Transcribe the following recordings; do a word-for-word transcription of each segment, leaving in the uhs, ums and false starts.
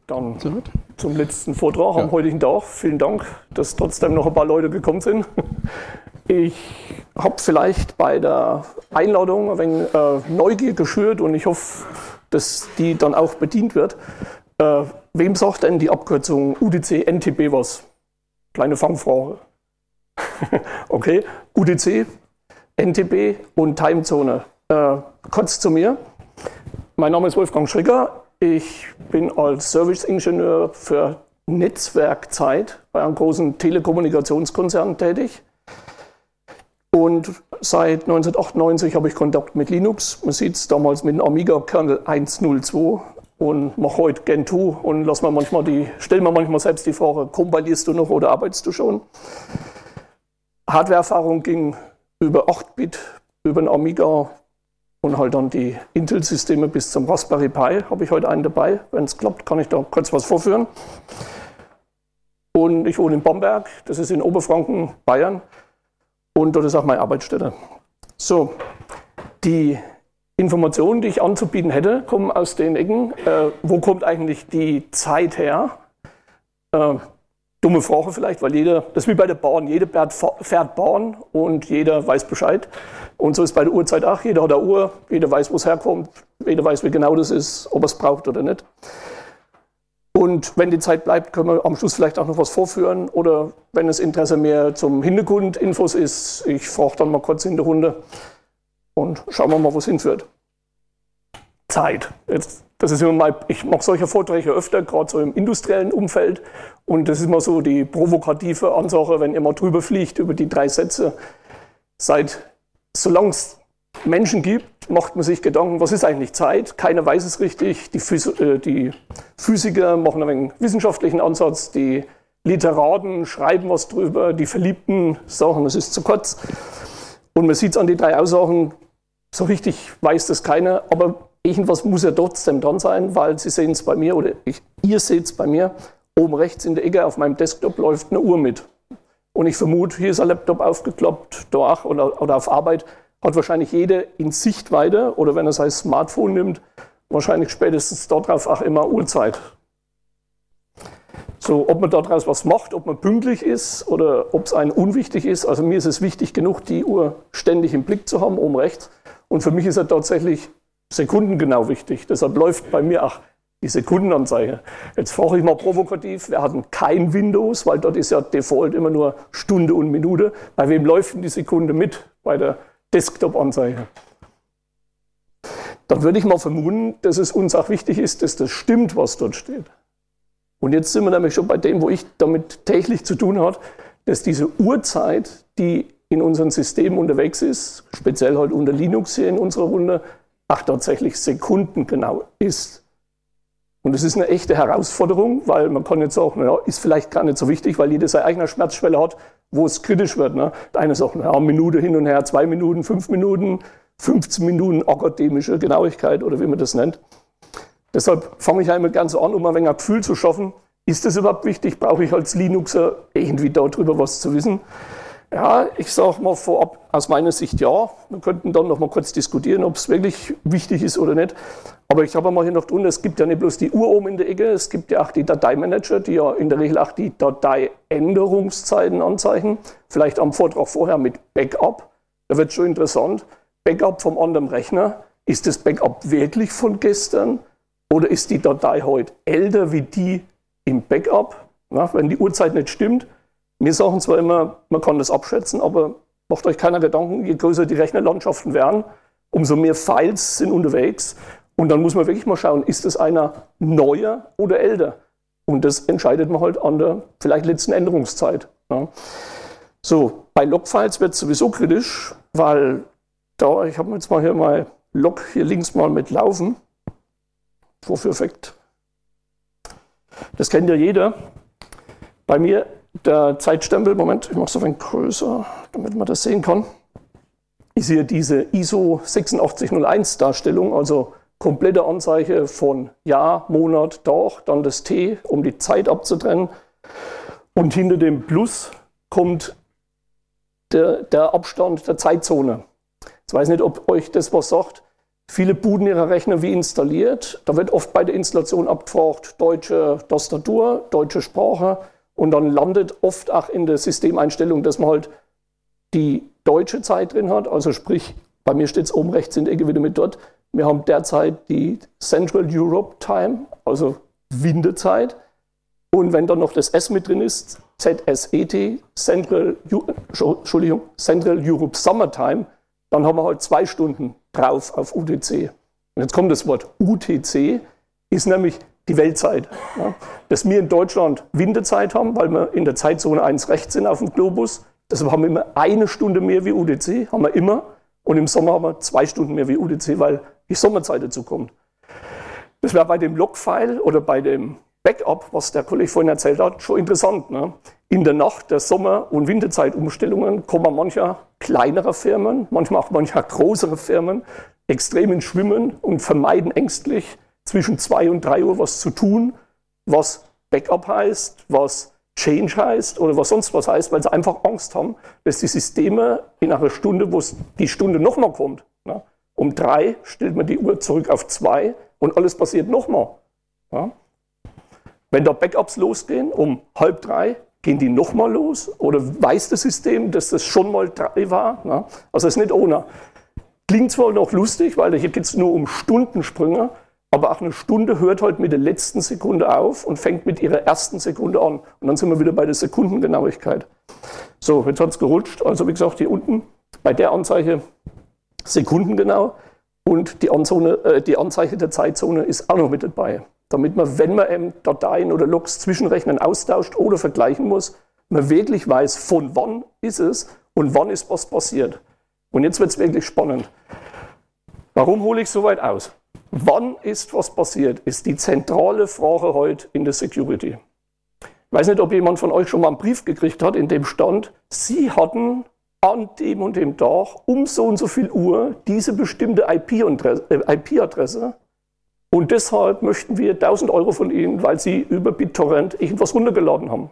Dann zum letzten Vortrag am ja. heutigen Tag. Vielen Dank, dass trotzdem noch ein paar Leute gekommen sind. Ich habe vielleicht bei der Einladung ein wenig äh, Neugier geschürt und ich hoffe, dass die dann auch bedient wird. Äh, wem sagt denn die Abkürzung U D C N T B was? Kleine Fangfrage. Okay, U D C, N T B und Timezone. Äh, kurz zu mir. Mein Name ist Wolfgang Schricker. Ich bin als Serviceingenieur für Netzwerkzeit bei einem großen Telekommunikationskonzern tätig. Und seit neunzehnhundertachtundneunzig habe ich Kontakt mit Linux. Man sieht es damals mit dem Amiga-Kernel eins Punkt null zwei und mache heute Gen zwei und lass mir manchmal die, stellen wir manchmal selbst die Frage, kompilierst du noch oder arbeitest du schon? Hardware-Erfahrung ging über acht Bit, über den Amiga und halt dann die Intel-Systeme bis zum Raspberry Pi. Habe ich heute einen dabei. Wenn es klappt, kann ich da kurz was vorführen. Und ich wohne in Bamberg, das ist in Oberfranken, Bayern. Und dort ist auch meine Arbeitsstätte. So, die Informationen, die ich anzubieten hätte, kommen aus den Ecken. Äh, wo kommt eigentlich die Zeit her? Äh, dumme Frage vielleicht, weil jeder, das ist wie bei der Bahn, jeder fährt Bahn und jeder weiß Bescheid. Und so ist bei der Uhrzeit auch, jeder hat eine Uhr, jeder weiß, wo es herkommt, jeder weiß, wie genau das ist, ob er es braucht oder nicht. Und wenn die Zeit bleibt, können wir am Schluss vielleicht auch noch was vorführen oder wenn das Interesse mehr zum Hintergrundinfos ist, ich frage dann mal kurz in der Runde und schauen wir mal, wo es hinführt. Zeit. Jetzt, das ist immer mal, ich mache solche Vorträge öfter, gerade so im industriellen Umfeld und das ist immer so die provokative Ansage, wenn ihr mal drüber fliegt über die drei Sätze. Seit, solange es Menschen gibt, macht man sich Gedanken, was ist eigentlich Zeit? Keiner weiß es richtig. Die, Phys äh, die Physiker machen einen wissenschaftlichen Ansatz, die Literaten schreiben was drüber, die Verliebten sagen, es ist zu kurz. Und man sieht es an die drei Aussagen, so richtig weiß das keiner, aber irgendwas muss ja trotzdem dran sein, weil Sie sehen es bei mir, oder ich, ihr seht es bei mir, oben rechts in der Ecke auf meinem Desktop läuft eine Uhr mit. Und ich vermute, hier ist ein Laptop aufgeklappt, da auch, oder, oder auf Arbeit, hat wahrscheinlich jeder in Sichtweite, oder wenn er sein Smartphone nimmt, wahrscheinlich spätestens darauf auch immer Uhrzeit. So, ob man daraus was macht, ob man pünktlich ist oder ob es einem unwichtig ist. Also mir ist es wichtig genug, die Uhr ständig im Blick zu haben, oben rechts. Und für mich ist er tatsächlich sekundengenau wichtig. Deshalb läuft bei mir auch die Sekundenanzeige. Jetzt frage ich mal provokativ, wir hatten kein Windows, weil dort ist ja Default immer nur Stunde und Minute. Bei wem läuft denn die Sekunde mit? Bei der Desktop-Anzeige. Dann würde ich mal vermuten, dass es uns auch wichtig ist, dass das stimmt, was dort steht. Und jetzt sind wir nämlich schon bei dem, wo ich damit täglich zu tun habe, dass diese Uhrzeit, die in unseren Systemen unterwegs ist, speziell halt unter Linux hier in unserer Runde, auch tatsächlich sekundengenau ist. Und das ist eine echte Herausforderung, weil man kann jetzt sagen, naja, ist vielleicht gar nicht so wichtig, weil jeder seine eigene Schmerzschwelle hat, wo es kritisch wird. Ne? Der eine sagt, naja, eine Minute hin und her, zwei Minuten, fünf Minuten, fünfzehn Minuten akademische Genauigkeit oder wie man das nennt. Deshalb fange ich einmal ganz so an, um ein wenig ein Gefühl zu schaffen, ist das überhaupt wichtig, brauche ich als Linuxer irgendwie darüber was zu wissen? Ja, ich sage mal vorab, aus meiner Sicht ja. Wir könnten dann noch mal kurz diskutieren, ob es wirklich wichtig ist oder nicht. Aber ich habe mal hier noch drunter, es gibt ja nicht bloß die Uhr oben in der Ecke, es gibt ja auch die Dateimanager, die ja in der Regel auch die Dateiänderungszeiten anzeigen. Vielleicht am Vortrag vorher mit Backup. Da wird schon interessant. Backup vom anderen Rechner. Ist das Backup wirklich von gestern? Oder ist die Datei heute älter wie die im Backup? Na, wenn die Uhrzeit nicht stimmt. Wir sagen zwar immer, man kann das abschätzen, aber macht euch keiner Gedanken, je größer die Rechnerlandschaften werden, umso mehr Files sind unterwegs. Und dann muss man wirklich mal schauen, ist das einer neuer oder älter? Und das entscheidet man halt an der vielleicht letzten Änderungszeit. Ja. So, bei Logfiles wird es sowieso kritisch, weil da, ich habe jetzt mal hier mal Log hier links mal mit laufen. Vorführeffekt. Das kennt ja jeder. Bei mir der Zeitstempel, Moment, ich mache es ein wenig größer, damit man das sehen kann, ist hier diese I S O sechsundachtzig null eins Darstellung, also komplette Anzeige von Jahr, Monat, Tag, dann das T, um die Zeit abzutrennen. Und hinter dem Plus kommt der, der Abstand der Zeitzone. Ich weiß nicht, ob euch das was sagt. Viele booten ihre Rechner wie installiert. Da wird oft bei der Installation abgefragt, deutsche Tastatur, deutsche Sprache. Und dann landet oft auch in der Systemeinstellung, dass man halt die deutsche Zeit drin hat. Also sprich, bei mir steht es oben rechts in der Ecke wieder mit dort. Wir haben derzeit die Central Europe Time, also Windezeit. Und wenn dann noch das S mit drin ist, Z S E T, Central, Entschuldigung, Central Europe Summertime, dann haben wir halt zwei Stunden drauf auf U T C. Und jetzt kommt das Wort U T C, ist nämlich die Weltzeit. Ja. Dass wir in Deutschland Winterzeit haben, weil wir in der Zeitzone eins rechts sind auf dem Globus, deshalb haben wir immer eine Stunde mehr wie U T C, haben wir immer. Und im Sommer haben wir zwei Stunden mehr wie U T C, weil die Sommerzeit dazu kommt. Das wäre bei dem Logfile oder bei dem Backup, was der Kollege vorhin erzählt hat, schon interessant. Ne? In der Nacht der Sommer- und Winterzeitumstellungen kommen mancher kleinere Firmen, manchmal auch mancher größere Firmen extrem ins Schwimmen und vermeiden ängstlich zwischen zwei und drei Uhr was zu tun, was Backup heißt, was Change heißt oder was sonst was heißt, weil sie einfach Angst haben, dass die Systeme in einer Stunde, wo die Stunde nochmal kommt, ne? Um drei stellt man die Uhr zurück auf zwei und alles passiert nochmal. Ja? Wenn da Backups losgehen, um halb drei, gehen die nochmal los oder weiß das System, dass das schon mal drei war? Ne? Also es ist nicht ohne. Klingt zwar noch lustig, weil hier geht es nur um Stundensprünge, aber auch eine Stunde hört halt mit der letzten Sekunde auf und fängt mit ihrer ersten Sekunde an. Und dann sind wir wieder bei der Sekundengenauigkeit. So, jetzt hat es gerutscht. Also wie gesagt, hier unten bei der Anzeige sekundengenau und die, Anzone, äh, die Anzeige der Zeitzone ist auch noch mit dabei. Damit man, wenn man ähm, Dateien oder Logs zwischen Rechnern austauscht oder vergleichen muss, man wirklich weiß, von wann ist es und wann ist was passiert. Und jetzt wird es wirklich spannend. Warum hole ich so weit aus? Wann ist was passiert, ist die zentrale Frage heute in der Security. Ich weiß nicht, ob jemand von euch schon mal einen Brief gekriegt hat, in dem stand, Sie hatten an dem und dem Tag um so und so viel Uhr diese bestimmte I P-Adresse und deshalb möchten wir tausend Euro von Ihnen, weil Sie über BitTorrent irgendwas runtergeladen haben.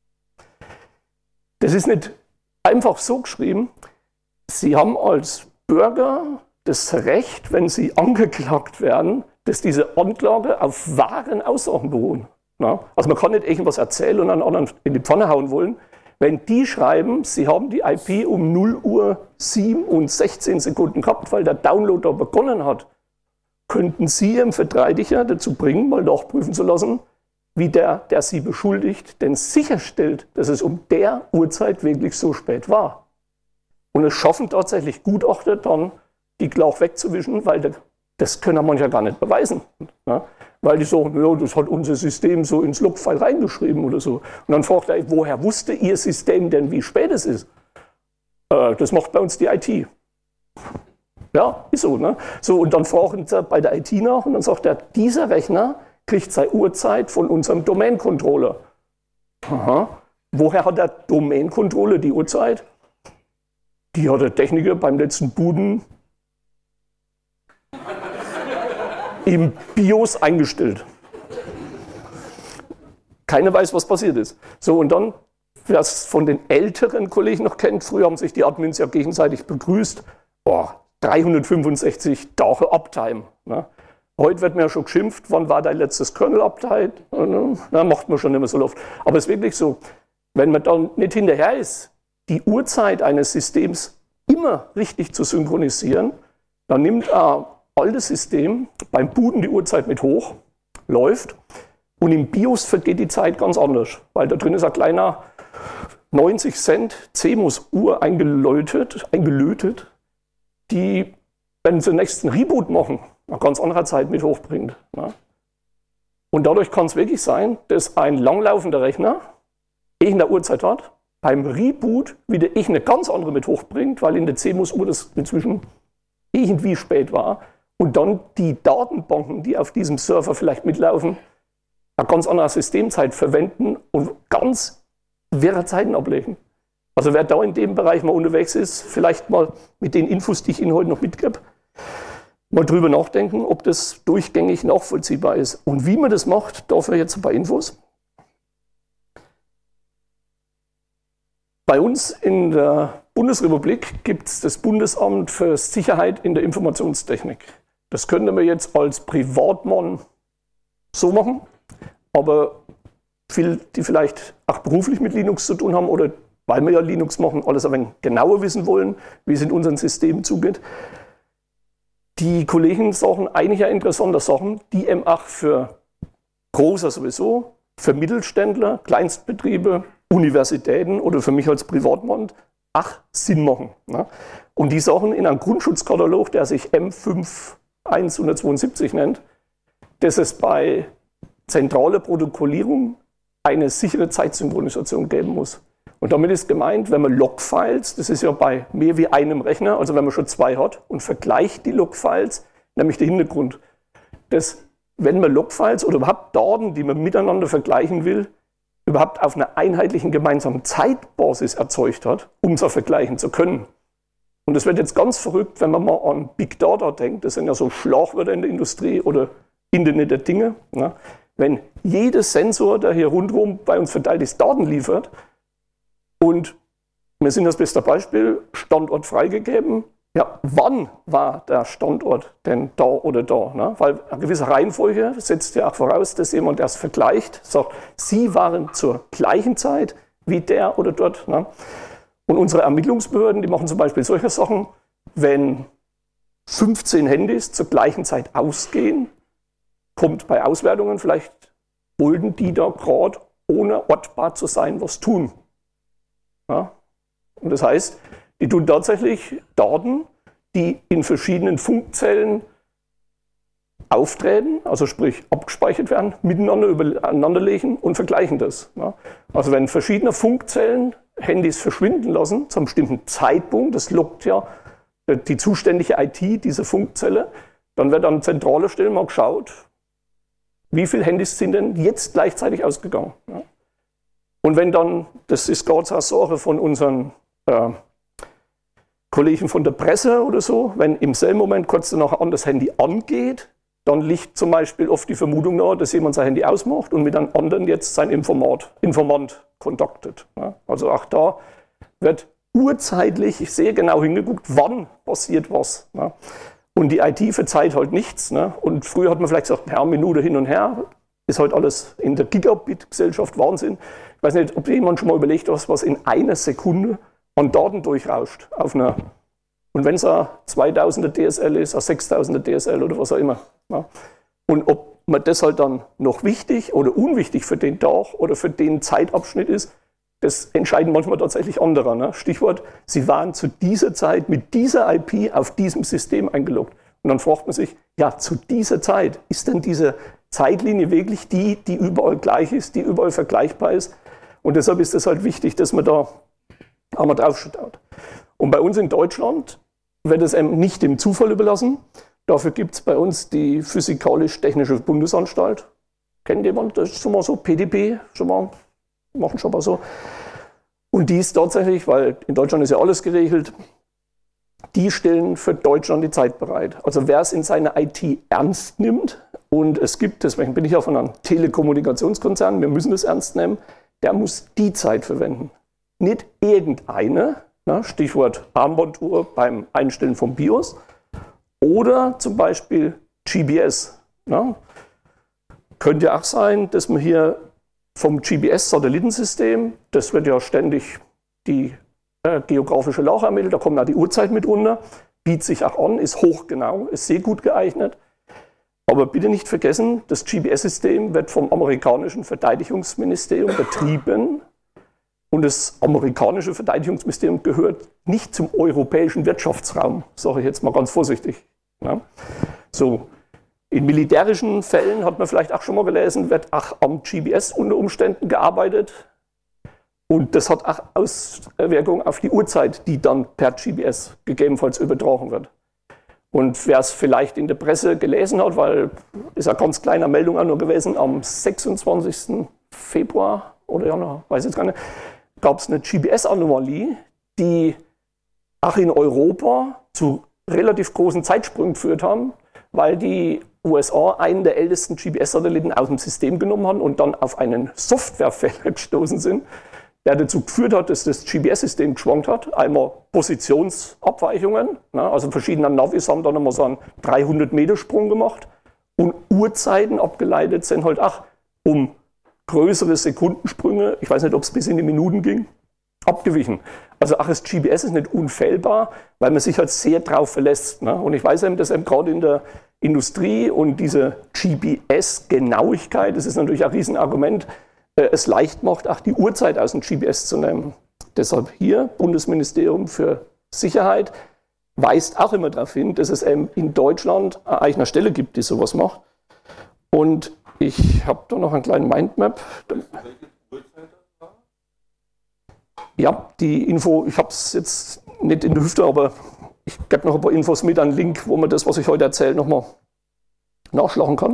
Das ist nicht einfach so geschrieben. Sie haben als Bürger das Recht, wenn Sie angeklagt werden, dass diese Anklage auf wahren Aussagen beruhen. Na? Also man kann nicht irgendwas erzählen und einen anderen in die Pfanne hauen wollen. Wenn die schreiben, sie haben die I P um null Uhr sieben und sechzehn Sekunden gehabt, weil der Download da begonnen hat, könnten Sie Ihren Verteidiger dazu bringen, mal nachprüfen zu lassen, wie der, der Sie beschuldigt, denn sicherstellt, dass es um der Uhrzeit wirklich so spät war. Und es schaffen tatsächlich Gutachter dann, die Klauch wegzuwischen, weil der, das können manche gar nicht beweisen. Ne? Weil die sagen, ja, das hat unser System so ins Logfile reingeschrieben oder so. Und dann fragt er, woher wusste Ihr System denn, wie spät es ist? Äh, das macht bei uns die I T. Ja, ist so. Ne? So, und dann fragen sie bei der I T nach und dann sagt er, dieser Rechner kriegt seine Uhrzeit von unserem Domain-Controller. Aha. Woher hat der Domain-Controller die Uhrzeit? Die hat der Techniker beim letzten Booten im BIOS eingestellt. Keiner weiß, was passiert ist. So, und dann, wer es von den älteren Kollegen noch kennt, früher haben sich die Admins ja gegenseitig begrüßt. Boah, dreihundertfünfundsechzig Tage Uptime. Ne? Heute wird mir ja schon geschimpft, wann war dein letztes Kernel-Update? Na, macht man schon nicht mehr so oft. Aber es ist wirklich so, wenn man dann nicht hinterher ist, die Uhrzeit eines Systems immer richtig zu synchronisieren, dann nimmt ein altes System beim Booten die Uhrzeit mit hoch, läuft und im BIOS vergeht die Zeit ganz anders, weil da drin ist ein kleiner neunzig Cent C M O S-Uhr eingelötet, eingelötet, die, wenn sie den nächsten Reboot machen, eine ganz andere Zeit mit hochbringt. Ne? Und dadurch kann es wirklich sein, dass ein langlaufender Rechner irgendeine Uhrzeit hat, beim Reboot wieder irgendeine ganz andere mit hochbringt, weil in der C M O S-Uhr das inzwischen irgendwie spät war und dann die Datenbanken, die auf diesem Server vielleicht mitlaufen, eine ganz andere Systemzeit verwenden und ganz wirre Zeiten ablegen. Also wer da in dem Bereich mal unterwegs ist, vielleicht mal mit den Infos, die ich Ihnen heute noch mitgebe, mal drüber nachdenken, ob das durchgängig nachvollziehbar ist. Und wie man das macht, dafür jetzt ein paar Infos. Bei uns in der Bundesrepublik gibt es das Bundesamt für Sicherheit in der Informationstechnik. Das könnte man jetzt als Privatmann so machen, aber viele, die vielleicht auch beruflich mit Linux zu tun haben oder weil wir ja Linux machen, alles ein wenig genauer wissen wollen, wie es in unseren Systemen zugeht. Die Kollegen sagen einige interessante Sachen, die eben auch für Großer sowieso, für Mittelständler, Kleinstbetriebe, Universitäten oder für mich als Privatmann auch Sinn machen. Ne? Und die Sachen in einem Grundschutzkatalog, der sich M fünf eins zweiundsiebzig nennt, dass es bei zentraler Protokollierung eine sichere Zeitsynchronisation geben muss. Und damit ist gemeint, wenn man Logfiles, das ist ja bei mehr wie einem Rechner, also wenn man schon zwei hat, und vergleicht die Logfiles, nämlich der Hintergrund, dass wenn man Logfiles oder überhaupt Daten, die man miteinander vergleichen will, überhaupt auf einer einheitlichen gemeinsamen Zeitbasis erzeugt hat, um es auch vergleichen zu können. Und das wird jetzt ganz verrückt, wenn man mal an Big Data denkt, das sind ja so Schlagwörter in der Industrie oder Internet der Dinge. Ne? Wenn jeder Sensor, der hier rundherum bei uns verteilt ist, Daten liefert, und wir sind das beste Beispiel, Standort freigegeben. Ja, wann war der Standort denn da oder da? Ne? Weil eine gewisse Reihenfolge setzt ja auch voraus, dass jemand, der es vergleicht, sagt, Sie waren zur gleichen Zeit wie der oder dort. Ne? Und unsere Ermittlungsbehörden, die machen zum Beispiel solche Sachen, wenn fünfzehn Handys zur gleichen Zeit ausgehen, kommt bei Auswertungen vielleicht, wollten die da gerade ohne ortbar zu sein was tun. Ja? Und das heißt, die tun tatsächlich Daten, die in verschiedenen Funkzellen auftreten, also sprich abgespeichert werden, miteinander übereinanderlegen und vergleichen das. Ja? Also wenn verschiedene Funkzellen Handys verschwinden lassen, zu einem bestimmten Zeitpunkt, das loggt ja die zuständige I T dieser Funkzelle, dann wird an zentraler Stelle mal geschaut, wie viele Handys sind denn jetzt gleichzeitig ausgegangen. Ja? Und wenn dann, das ist gerade so eine Sache von unseren äh, Kollegen von der Presse oder so, wenn im selben Moment kurz danach an das Handy angeht, dann liegt zum Beispiel oft die Vermutung nahe, dass jemand sein Handy ausmacht und mit einem anderen jetzt sein Informat, Informant kontaktet. Ja? Also auch da wird urzeitlich sehr genau hingeguckt, wann passiert was. Ja? Und die I T verzeiht halt nichts. Ne? Und früher hat man vielleicht gesagt, ja, Minute hin und her, ist halt alles in der Gigabit-Gesellschaft Wahnsinn. Ich weiß nicht, ob jemand schon mal überlegt hat, was in einer Sekunde an Daten durchrauscht. Auf einer, und wenn es ein zweitausender D S L ist, ein sechstausender D S L oder was auch immer. Ja. Und ob man das halt dann noch wichtig oder unwichtig für den Tag oder für den Zeitabschnitt ist, das entscheiden manchmal tatsächlich andere. Ne? Stichwort, sie waren zu dieser Zeit mit dieser I P auf diesem System eingeloggt. Und dann fragt man sich, ja, zu dieser Zeit, ist denn diese Zeitlinie wirklich die, die überall gleich ist, die überall vergleichbar ist? Und deshalb ist es halt wichtig, dass man da einmal drauf schaut. Und bei uns in Deutschland wird es eben nicht dem Zufall überlassen. Dafür gibt es bei uns die Physikalisch-Technische Bundesanstalt. Kennt jemand? Das ist schon mal so, P D B, schon mal, machen schon mal so. Und die ist tatsächlich, weil in Deutschland ist ja alles geregelt, die stellen für Deutschland die Zeit bereit. Also wer es in seiner I T ernst nimmt, und es gibt, deswegen bin ich ja von einem Telekommunikationskonzern, wir müssen das ernst nehmen, der muss die Zeit verwenden. Nicht irgendeine, na, Stichwort Armbanduhr beim Einstellen vom BIOS, oder zum Beispiel G P S. Na. Könnte ja auch sein, dass man hier vom G P S-Satellitensystem, das wird ja ständig die äh, geografische Lage ermittelt, da kommt auch die Uhrzeit mit runter, bietet sich auch an, ist hochgenau, ist sehr gut geeignet. Aber bitte nicht vergessen, das G P S-System wird vom amerikanischen Verteidigungsministerium betrieben und das amerikanische Verteidigungsministerium gehört nicht zum europäischen Wirtschaftsraum, sage ich jetzt mal ganz vorsichtig. Ja. So, in militärischen Fällen, hat man vielleicht auch schon mal gelesen, wird auch am G P S unter Umständen gearbeitet und das hat auch Auswirkungen auf die Uhrzeit, die dann per G P S gegebenenfalls übertragen wird. Und wer es vielleicht in der Presse gelesen hat, weil ist eine ganz kleine Meldung auch nur gewesen, am sechsundzwanzigsten Februar oder Januar, weiß ich jetzt gar nicht, gab es eine G P S-Anomalie, die auch in Europa zu relativ großen Zeitsprüngen geführt haben, weil die U S A einen der ältesten G P S-Satelliten aus dem System genommen haben und dann auf einen Softwarefehler gestoßen sind, der dazu geführt hat, dass das G P S-System geschwankt hat. Einmal Positionsabweichungen, ne, also verschiedene Navis haben dann immer so einen dreihundert Meter Sprung gemacht und Uhrzeiten abgeleitet sind halt auch um größere Sekundensprünge, ich weiß nicht, ob es bis in die Minuten ging, abgewichen. Also auch das G P S ist nicht unfehlbar, weil man sich halt sehr drauf verlässt. Ne? Und ich weiß eben, dass eben gerade in der Industrie und diese G P S-Genauigkeit, das ist natürlich ein Riesenargument, äh, es leicht macht, auch die Uhrzeit aus dem G P S zu nehmen. Deshalb hier, Bundesministerium für Sicherheit, weist auch immer darauf hin, dass es eben in Deutschland eine eigene Stelle gibt, die sowas macht. Und ich habe da noch einen kleinen Mindmap. Ja, die Info, ich habe es jetzt nicht in der Hüfte, aber ich gebe noch ein paar Infos mit, einen Link, wo man das, was ich heute erzähle, nochmal nachschlagen kann.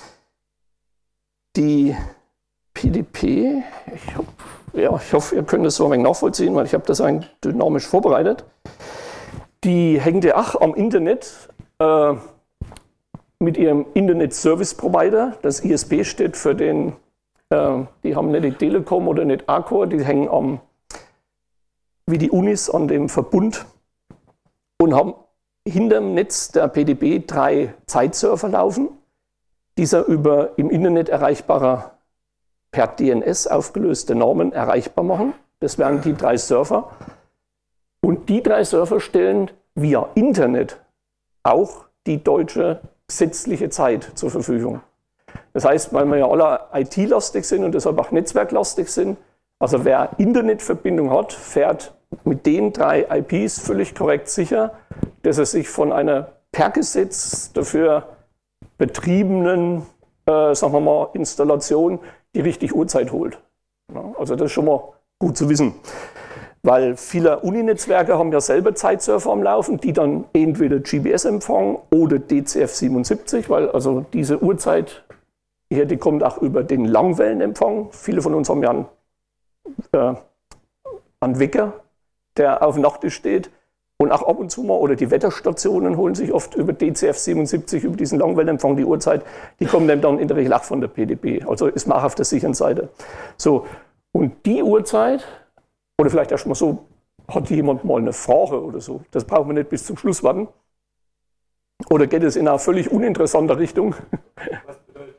Die P D P, ich, hab, ja, ich hoffe, ihr könnt das so ein wenig nachvollziehen, weil ich habe das eigentlich dynamisch vorbereitet. Die hängt ja auch am Internet äh, mit ihrem Internet Service Provider. Das I S P steht für den, äh, die haben nicht die Telekom oder nicht Accor, die hängen am, wie die Unis an dem Verbund und haben hinterm Netz der P D B drei Zeitsurfer laufen, dieser über im Internet erreichbarer, per D N S aufgelöste Namen erreichbar machen. Das wären die drei Surfer. Und die drei Surfer stellen via Internet auch die deutsche gesetzliche Zeit zur Verfügung. Das heißt, weil wir ja alle I T-lastig sind und deshalb auch netzwerklastig sind, also wer Internetverbindung hat, fährt mit den drei I Ps völlig korrekt sicher, dass er sich von einer per Gesetz dafür betriebenen, äh, sagen wir mal, Installation die richtige Uhrzeit holt. Ja, also das ist schon mal gut zu wissen. Weil viele Uninetzwerke haben ja selber Zeitsurfer am Laufen, die dann entweder G P S empfangen oder D C F siebenundsiebzig, weil also diese Uhrzeit hier, die kommt auch über den Langwellenempfang. Viele von uns haben ja einen, äh, einen Wecker, der auf dem Nachttisch steht. Und auch ab und zu mal, oder die Wetterstationen holen sich oft über D C F siebenundsiebzig, über diesen Langwellenempfang die Uhrzeit. Die kommen dann in der Regel auch von der P D B. Also ist man auch auf der sicheren Seite. So, und die Uhrzeit, oder vielleicht erst mal so, hat jemand mal eine Frage oder so. Das brauchen wir nicht bis zum Schluss warten. Oder geht es in eine völlig uninteressante Richtung? Was bedeutet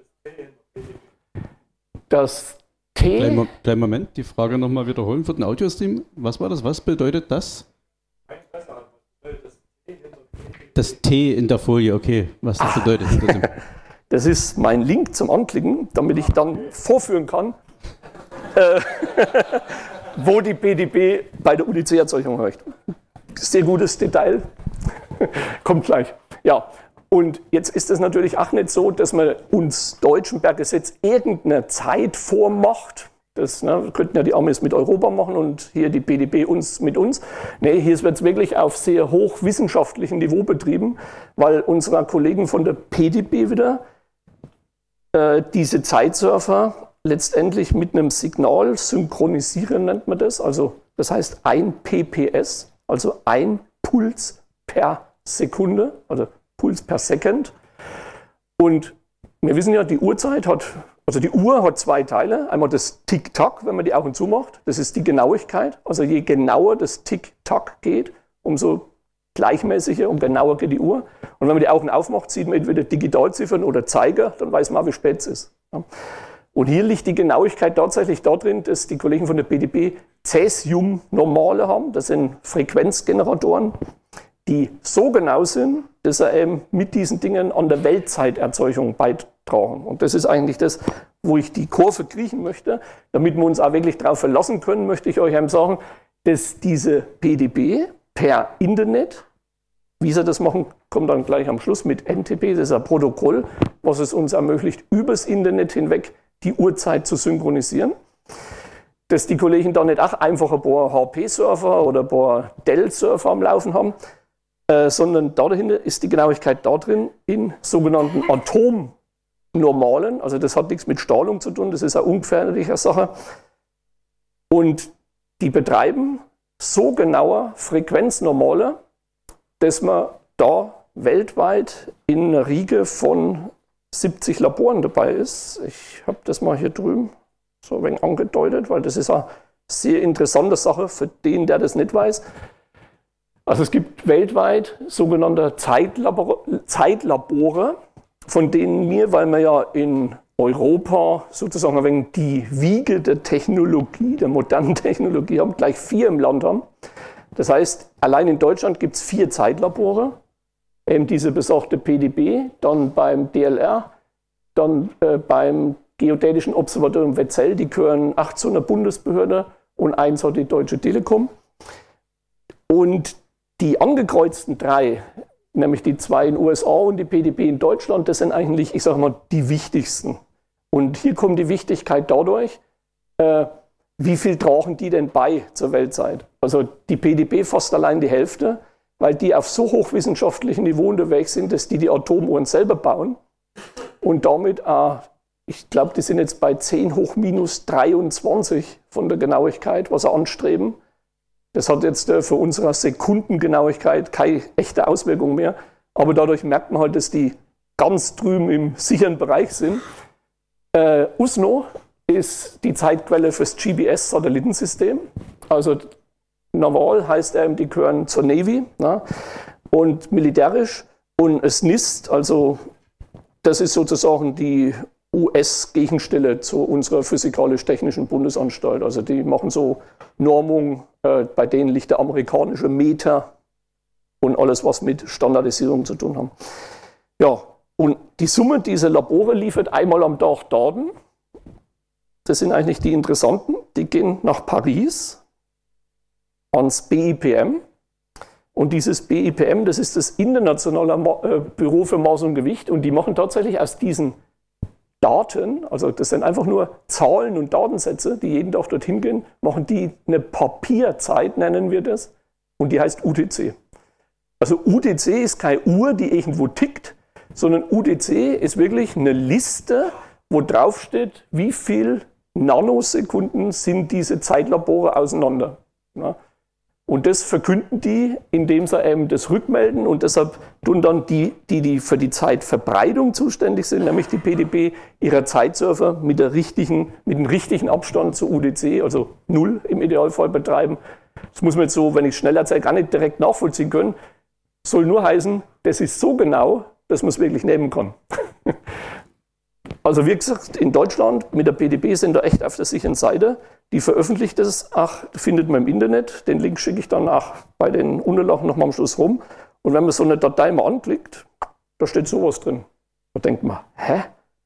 das T? Das T. Kleinen Moment, die Frage nochmal wiederholen für den Audiostream. Was war das? Was bedeutet das? Das T in der Folie, okay. Was das bedeutet. Das ist mein Link zum Anklicken, damit ich dann vorführen kann, äh, wo die P D B bei der U D C-Erzeugung reicht. Sehr gutes Detail. Kommt gleich. Ja, und jetzt ist es natürlich auch nicht so, dass man uns Deutschen per Gesetz irgendeine Zeit vormacht. Das ne, könnten ja die Amis mit Europa machen und hier die P D B uns mit uns. Nee, hier wird es wirklich auf sehr hochwissenschaftlichem Niveau betrieben, weil unsere Kollegen von der P D B wieder äh, diese Zeitsurfer letztendlich mit einem Signal synchronisieren, nennt man das. Also das heißt ein P P S, also ein Puls per Sekunde, also Puls per Second. Und wir wissen ja, die Uhrzeit hat, also die Uhr hat zwei Teile. Einmal das Tick-Tack, wenn man die Augen zumacht. Das ist die Genauigkeit. Also je genauer das Tick-Tack geht, umso gleichmäßiger und genauer geht die Uhr. Und wenn man die Augen aufmacht, sieht man entweder Digitalziffern oder Zeiger, dann weiß man, wie spät es ist. Ja. Und hier liegt die Genauigkeit tatsächlich darin, dass die Kollegen von der P D B Cäsium-Normale haben. Das sind Frequenzgeneratoren, die so genau sind, dass sie eben mit diesen Dingen an der Weltzeiterzeugung beitragen. Und das ist eigentlich das, wo ich die Kurve kriechen möchte. Damit wir uns auch wirklich darauf verlassen können, möchte ich euch eben sagen, dass diese P D B per Internet, wie sie das machen, kommt dann gleich am Schluss mit N T P, das ist ein Protokoll, was es uns ermöglicht, übers Internet hinweg die Uhrzeit zu synchronisieren. Dass die Kollegen da nicht auch einfach ein paar H P-Server oder ein paar Dell-Server am Laufen haben, äh, sondern dahinter ist die Genauigkeit da drin in sogenannten Atomnormalen. Also das hat nichts mit Strahlung zu tun, das ist eine ungefährliche Sache. Und die betreiben so genaue Frequenznormale, dass man da weltweit in einer Riege von siebzig Laboren dabei ist. Ich habe das mal hier drüben so ein wenig angedeutet, weil das ist ein sehr interessante Sache für den, der das nicht weiß. Also es gibt weltweit sogenannte Zeitlabor Zeitlabore, von denen wir, weil wir ja in Europa sozusagen ein wenig die Wiege der Technologie, der modernen Technologie haben, gleich vier im Land haben. Das heißt, allein in Deutschland gibt es vier Zeitlabore, eben diese besagte P D B, dann beim D L R, dann äh, beim Geodätischen Observatorium Wetzell, die gehören acht zu einer Bundesbehörde und eins hat die Deutsche Telekom. Und die angekreuzten drei, nämlich die zwei in den U S A und die P D B in Deutschland, das sind eigentlich, ich sage mal, die wichtigsten. Und hier kommt die Wichtigkeit dadurch, äh, wie viel tragen die denn bei zur Weltzeit? Also die P D B fast allein die Hälfte, weil die auf so hochwissenschaftlichem Niveau unterwegs sind, dass die die Atomuhren selber bauen und damit, äh, ich glaube, die sind jetzt bei zehn hoch minus dreiundzwanzig von der Genauigkeit, was sie anstreben. Das hat jetzt äh, für unsere Sekundengenauigkeit keine echte Auswirkung mehr, aber dadurch merkt man halt, dass die ganz drüben im sicheren Bereich sind. Äh, U S N O ist die Zeitquelle fürs G P S-Satellitensystem. Also Naval heißt eben, die gehören zur Navy, na, und militärisch. Und das N I S T, also das ist sozusagen die U S-Gegenstelle zu unserer Physikalisch-Technischen Bundesanstalt. Also die machen so Normung, äh, bei denen liegt der amerikanische Meter und alles, was mit Standardisierung zu tun haben. Ja, und die Summe dieser Labore liefert einmal am Tag Daten. Das sind eigentlich die interessanten. Die gehen nach Paris ans B I P M. Und dieses B I P M, das ist das internationale äh, Büro für Maß und Gewicht. Und die machen tatsächlich aus diesen Daten, also das sind einfach nur Zahlen und Datensätze, die jeden Tag dorthin gehen, machen die eine Papierzeit, nennen wir das, und die heißt U T C. Also U T C ist keine Uhr, die irgendwo tickt, sondern U T C ist wirklich eine Liste, wo drauf steht, wie viel Nanosekunden sind diese Zeitlabore auseinander. Ja. Und das verkünden die, indem sie eben das rückmelden, und deshalb tun dann die, die, die für die Zeitverbreitung zuständig sind, nämlich die P D B, ihrer Zeitsurfer mit, der richtigen, mit dem richtigen Abstand zu U T C, also null im Idealfall, betreiben. Das muss man jetzt so, wenn ich schnell erzähle, gar nicht direkt nachvollziehen können. Soll nur heißen, das ist so genau, dass man es wirklich nehmen kann. Also wie gesagt, in Deutschland mit der P D B sind da echt auf der sicheren Seite. Die veröffentlicht das, ach, findet man im Internet. Den Link schicke ich dann auch bei den Unterlagen nochmal am Schluss rum. Und wenn man so eine Datei mal anklickt, da steht sowas drin. Da denkt man, hä?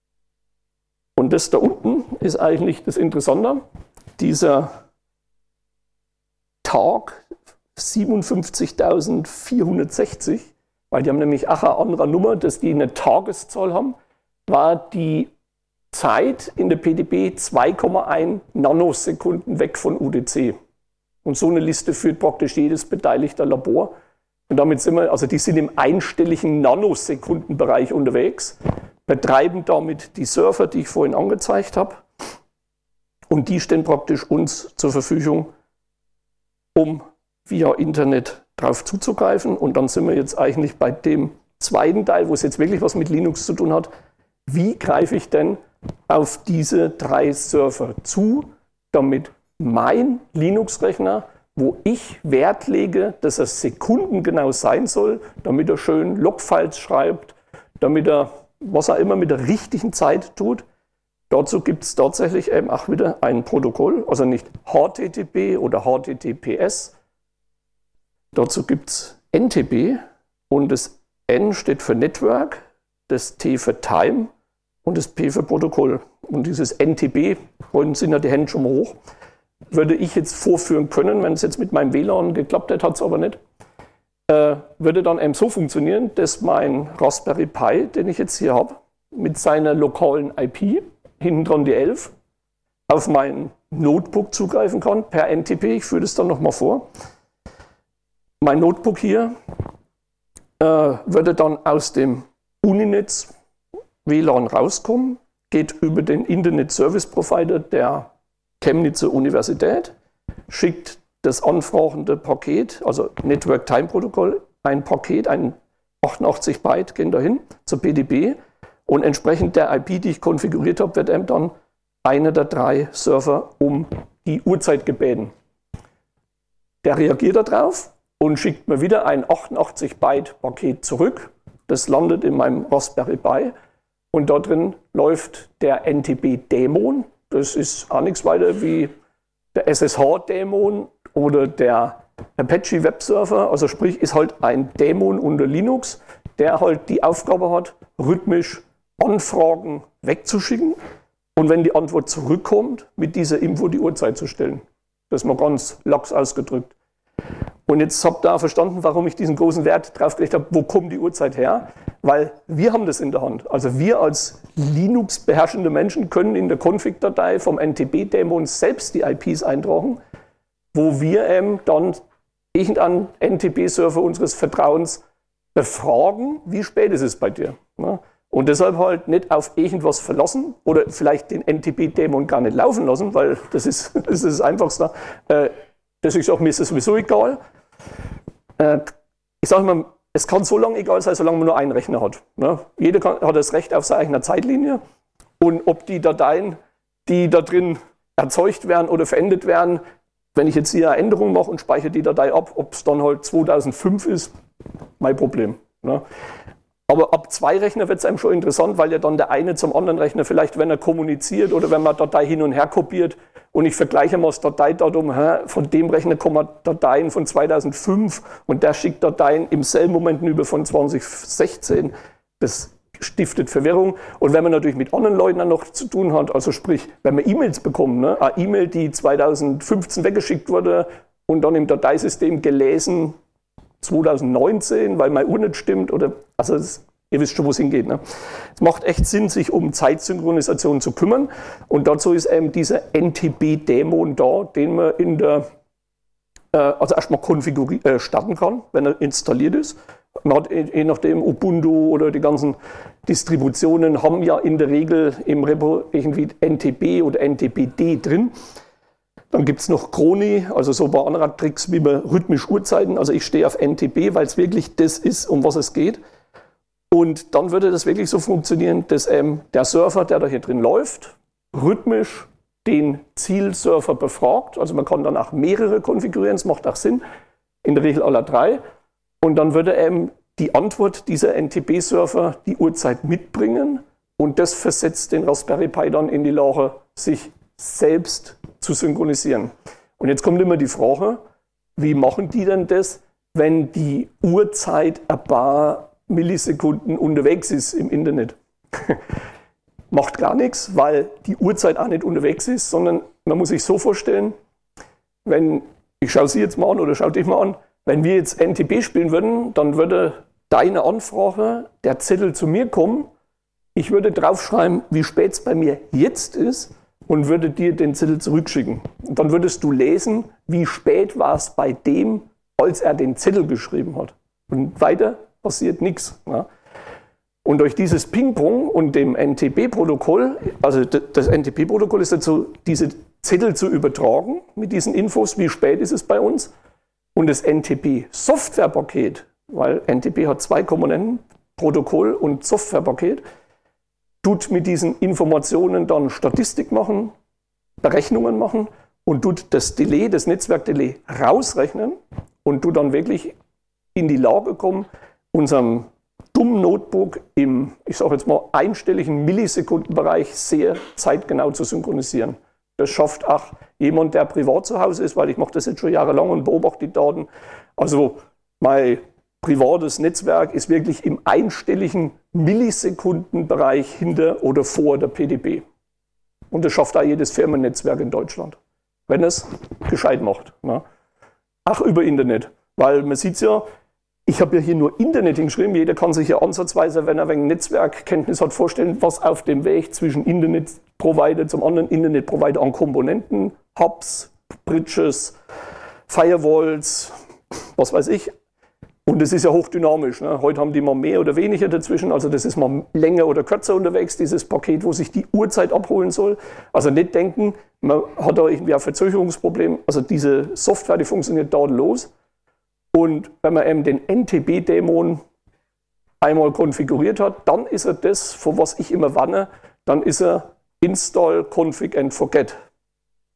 Und das da unten ist eigentlich das Interessante. Dieser Tag siebenundfünfzigtausendvierhundertsechzig, weil die haben nämlich auch eine andere Nummer, dass die eine Tageszahl haben, war die Zeit in der P D B zwei Komma eins Nanosekunden weg von U T C. Und so eine Liste führt praktisch jedes beteiligte Labor. Und damit sind wir, also die sind im einstelligen Nanosekundenbereich unterwegs, betreiben damit die Server, die ich vorhin angezeigt habe. Und die stehen praktisch uns zur Verfügung, um via Internet drauf zuzugreifen. Und dann sind wir jetzt eigentlich bei dem zweiten Teil, wo es jetzt wirklich was mit Linux zu tun hat. Wie greife ich denn auf diese drei Server zu, damit mein Linux-Rechner, wo ich Wert lege, dass er sekundengenau sein soll, damit er schön Logfiles schreibt, damit er was er immer mit der richtigen Zeit tut. Dazu gibt es tatsächlich eben auch wieder ein Protokoll, also nicht H T T P oder H T T P S. Dazu gibt es N T P und das N steht für Network, das T für Time und das P für Protokoll. Und dieses N T P, heute sind ja die Hände schon mal hoch, würde ich jetzt vorführen können, wenn es jetzt mit meinem W L A N geklappt hätte, hat es aber nicht. Äh, würde dann eben so funktionieren, dass mein Raspberry Pi, den ich jetzt hier habe, mit seiner lokalen I P, hinten dran die elf, auf mein Notebook zugreifen kann per N T P. Ich führe das dann nochmal vor. Mein Notebook hier äh, würde dann aus dem Uninetz W L A N rauskommen, geht über den Internet Service Provider der Chemnitzer Universität, schickt das anfragende Paket, also Network Time Protokoll, ein Paket, ein achtundachtzig Byte, gehen dahin zur P D B und entsprechend der I P, die ich konfiguriert habe, wird eben dann einer der drei Server um die Uhrzeit gebeten. Der reagiert darauf und schickt mir wieder ein achtundachtzig Byte Paket zurück. Das landet in meinem Raspberry Pi und da drin läuft der N T B-Dämon. Das ist auch nichts weiter wie der S S H-Dämon oder der Apache Webserver. Also sprich, ist halt ein Dämon unter Linux, der halt die Aufgabe hat, rhythmisch Anfragen wegzuschicken und wenn die Antwort zurückkommt, mit dieser Info die Uhrzeit zu stellen. Das ist mal ganz lax ausgedrückt. Und jetzt habt ihr auch verstanden, warum ich diesen großen Wert drauf gelegt habe, wo kommt die Uhrzeit her? Weil wir haben das in der Hand. Also wir als Linux beherrschende Menschen können in der Config-Datei vom N T B-Dämon selbst die I Ps eintragen, wo wir ähm, dann irgendeinen N T B-Server unseres Vertrauens befragen, wie spät ist es bei dir. Ja? Und deshalb halt nicht auf irgendwas verlassen oder vielleicht den N T B-Dämon gar nicht laufen lassen, weil das ist das, ist das Einfachste. Äh, das ist auch mir ist das sowieso egal. Äh, ich sage immer, es kann so lange egal sein, solange man nur einen Rechner hat. Ne? Jeder kann, hat das Recht auf seine eigene Zeitlinie. Und ob die Dateien, die da drin erzeugt werden oder verändert werden, wenn ich jetzt hier eine Änderung mache und speichere die Datei ab, ob es dann halt zweitausendfünf ist, mein Problem. Ne? Aber ab zwei Rechner wird es einem schon interessant, weil ja dann der eine zum anderen Rechner, vielleicht wenn er kommuniziert oder wenn man Datei hin und her kopiert und ich vergleiche mal das Dateidatum, von dem Rechner kommen Dateien von zweitausendfünf und der schickt Dateien im selben Moment über von zwanzig sechzehn. Das stiftet Verwirrung. Und wenn man natürlich mit anderen Leuten dann noch zu tun hat, also sprich, wenn man E-Mails bekommt, ne, eine E-Mail, die zweitausendfünfzehn weggeschickt wurde und dann im Dateisystem gelesen zweitausendneunzehn, weil meine Uhr nicht stimmt, oder, also das, ihr wisst schon, wo es hingeht. Ne? Es macht echt Sinn, sich um Zeitsynchronisation zu kümmern und dazu ist eben dieser N T B-Dämon da, den man in der, äh, also erstmal konfigurieren, äh, starten kann, wenn er installiert ist. Man hat, je nachdem, Ubuntu oder die ganzen Distributionen haben ja in der Regel im Repo irgendwie N T B oder N T B D drin. Dann gibt es noch Chroni, also so ein paar andere Tricks, wie man rhythmisch Uhrzeiten, also ich stehe auf N T B, weil es wirklich das ist, um was es geht. Und dann würde das wirklich so funktionieren, dass ähm, der Server, der da hier drin läuft, rhythmisch den Zielserver befragt. Also man kann dann auch mehrere konfigurieren, das macht auch Sinn, in der Regel aller drei. Und dann würde ähm, die Antwort dieser N T B-Server die Uhrzeit mitbringen und das versetzt den Raspberry Pi dann in die Lage, sich selbst zu synchronisieren. Und jetzt kommt immer die Frage, wie machen die denn das, wenn die Uhrzeit ein paar Millisekunden unterwegs ist im Internet? Macht gar nichts, weil die Uhrzeit auch nicht unterwegs ist, sondern man muss sich so vorstellen, wenn, ich schaue Sie jetzt mal an oder schau dich mal an, wenn wir jetzt N T B spielen würden, dann würde deine Anfrage, der Zettel zu mir kommen, ich würde draufschreiben, wie spät es bei mir jetzt ist und würde dir den Zettel zurückschicken. Und dann würdest du lesen, wie spät war es bei dem, als er den Zettel geschrieben hat. Und weiter passiert nichts. Ja. Und durch dieses Ping-Pong und dem N T B-Protokoll, also das N T B-Protokoll ist dazu, diese Zettel zu übertragen mit diesen Infos, wie spät ist es bei uns. Und das N T B-Softwarepaket, weil N T B hat zwei Komponenten, Protokoll und Softwarepaket, tut mit diesen Informationen dann Statistik machen, Berechnungen machen und tut das Delay, das Netzwerkdelay rausrechnen und tut dann wirklich in die Lage kommen, unserem dummen Notebook im, ich sage jetzt mal, einstelligen Millisekundenbereich sehr zeitgenau zu synchronisieren. Das schafft auch jemand, der privat zu Hause ist, weil ich mache das jetzt schon jahrelang und beobachte die Daten. Also mein privates Netzwerk ist wirklich im einstelligen Millisekundenbereich hinter oder vor der P D B. Und das schafft auch jedes Firmennetzwerk in Deutschland, wenn es gescheit macht. Ne? Ach, über Internet. Weil man sieht es ja, ich habe ja hier nur Internet hingeschrieben. Jeder kann sich ja ansatzweise, wenn er wegen Netzwerkkenntnis hat, vorstellen, was auf dem Weg zwischen Internetprovider zum anderen Internetprovider an Komponenten, Hubs, Bridges, Firewalls, was weiß ich. Und das ist ja hochdynamisch. Ne? Heute haben die mal mehr oder weniger dazwischen. Also das ist mal länger oder kürzer unterwegs, dieses Paket, wo sich die Uhrzeit abholen soll. Also nicht denken, man hat da irgendwie ein Verzögerungsproblem. Also diese Software, die funktioniert tadellos. Und wenn man eben den N T B-Dämon einmal konfiguriert hat, dann ist er das, vor was ich immer warne, dann ist er Install, Config and Forget.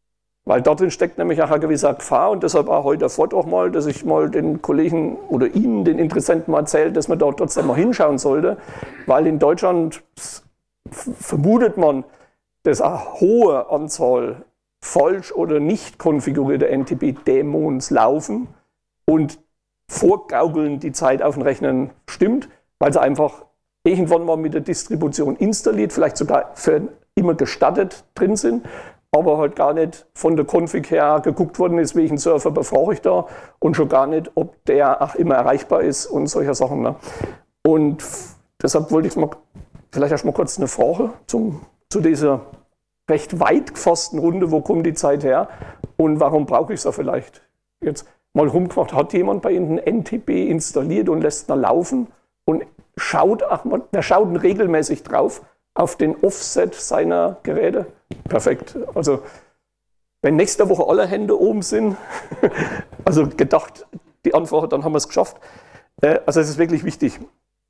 Weil dort steckt nämlich auch eine gewisse Gefahr und deshalb auch heute der Vortrag mal, dass ich mal den Kollegen oder Ihnen, den Interessenten mal erzähle, dass man dort trotzdem mal hinschauen sollte, weil in Deutschland vermutet man, dass eine hohe Anzahl falsch oder nicht konfigurierte N T B-Dämons laufen und vorgaukeln die Zeit auf den Rechnern stimmt, weil sie einfach irgendwann mal mit der Distribution installiert, vielleicht sogar für immer gestattet drin sind, aber halt gar nicht von der Config her geguckt worden ist, welchen Server befrage ich da und schon gar nicht, ob der auch immer erreichbar ist und solche Sachen. Ne? Und deshalb wollte ich mal vielleicht erst mal kurz eine Frage zum, zu dieser recht weit gefassten Runde, wo kommt die Zeit her und warum brauche ich es da vielleicht? Jetzt mal rumgemacht, hat jemand bei Ihnen N T B installiert und lässt da laufen und schaut, ach, man, der schaut regelmäßig drauf auf den Offset seiner Geräte? Perfekt. Also wenn nächste Woche alle Hände oben sind, also gedacht, die Antwort, dann haben wir es geschafft. Äh, also es ist wirklich wichtig.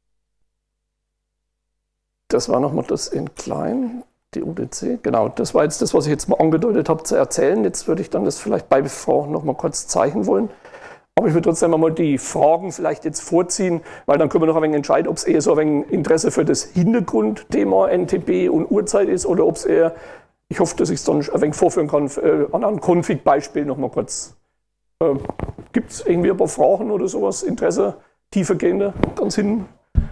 Das war nochmal das in klein. Die U D C, genau, das war jetzt das, was ich jetzt mal angedeutet habe zu erzählen. Jetzt würde ich dann das vielleicht bei Fragen noch mal kurz zeichnen wollen. Aber ich würde trotzdem mal die Fragen vielleicht jetzt vorziehen, weil dann können wir noch ein wenig entscheiden, ob es eher so ein wenig Interesse für das Hintergrundthema N T B und Uhrzeit ist oder ob es eher, ich hoffe, dass ich es dann ein wenig vorführen kann, äh, an einem Config-Beispiel noch mal kurz. Äh, Gibt es irgendwie ein paar Fragen oder sowas, Interesse, tiefergehende, ganz hinten?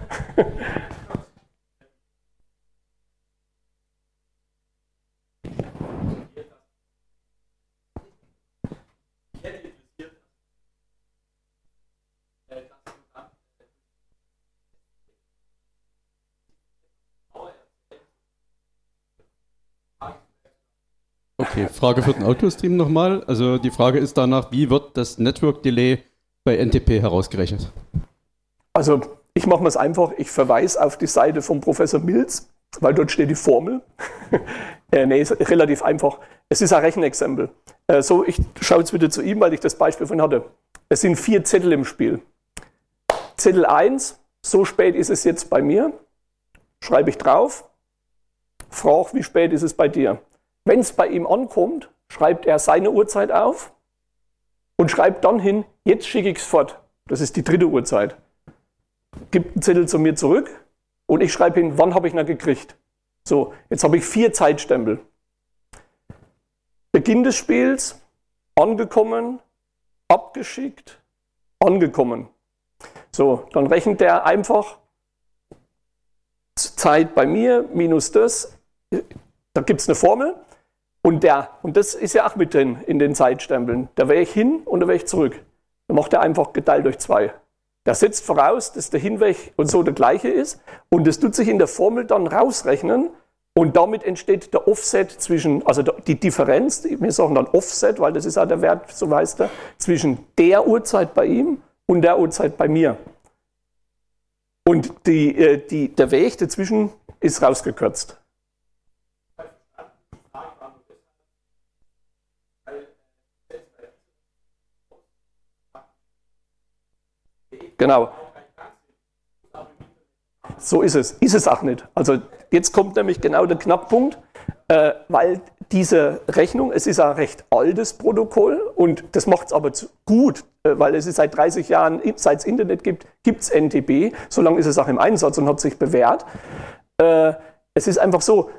Okay, Frage für den Audiostream nochmal. Also die Frage ist danach, wie wird das Network Delay bei N T P herausgerechnet? Also ich mache mir es einfach, ich verweise auf die Seite von Professor Mills, weil dort steht die Formel. äh, nee, ist relativ einfach. Es ist ein Rechenexempel. Äh, so, ich schaue jetzt wieder zu ihm, weil ich das Beispiel von hatte. Es sind vier Zettel im Spiel. Zettel eins, so spät ist es jetzt bei mir, schreibe ich drauf, frage, wie spät ist es bei dir? Wenn es bei ihm ankommt, schreibt er seine Uhrzeit auf und schreibt dann hin, jetzt schicke ich es fort. Das ist die dritte Uhrzeit. Gibt einen Zettel zu mir zurück und ich schreibe hin, wann habe ich ihn gekriegt. So, jetzt habe ich vier Zeitstempel. Beginn des Spiels, angekommen, abgeschickt, angekommen. So, dann rechnet er einfach Zeit bei mir minus das. Da gibt es eine Formel. Und, der, und das ist ja auch mit drin in den Zeitstempeln. Da wäre ich hin und da wäre ich zurück. Dann macht er einfach geteilt durch zwei. Der setzt voraus, dass der Hinweg und so der gleiche ist. Und das tut sich in der Formel dann rausrechnen. Und damit entsteht der Offset zwischen, also die Differenz, wir sagen dann Offset, weil das ist auch der Wert, so weißt du, zwischen der Uhrzeit bei ihm und der Uhrzeit bei mir. Und die, die, der Weg dazwischen ist rausgekürzt. Genau. So ist es. Ist es auch nicht. Also jetzt kommt nämlich genau der Knackpunkt, äh, weil diese Rechnung, es ist ein recht altes Protokoll und das macht es aber zu, gut, äh, weil es ist seit dreißig Jahren, seit es Internet gibt, gibt es N T B, so lange ist es auch im Einsatz und hat sich bewährt. Äh, es ist einfach so,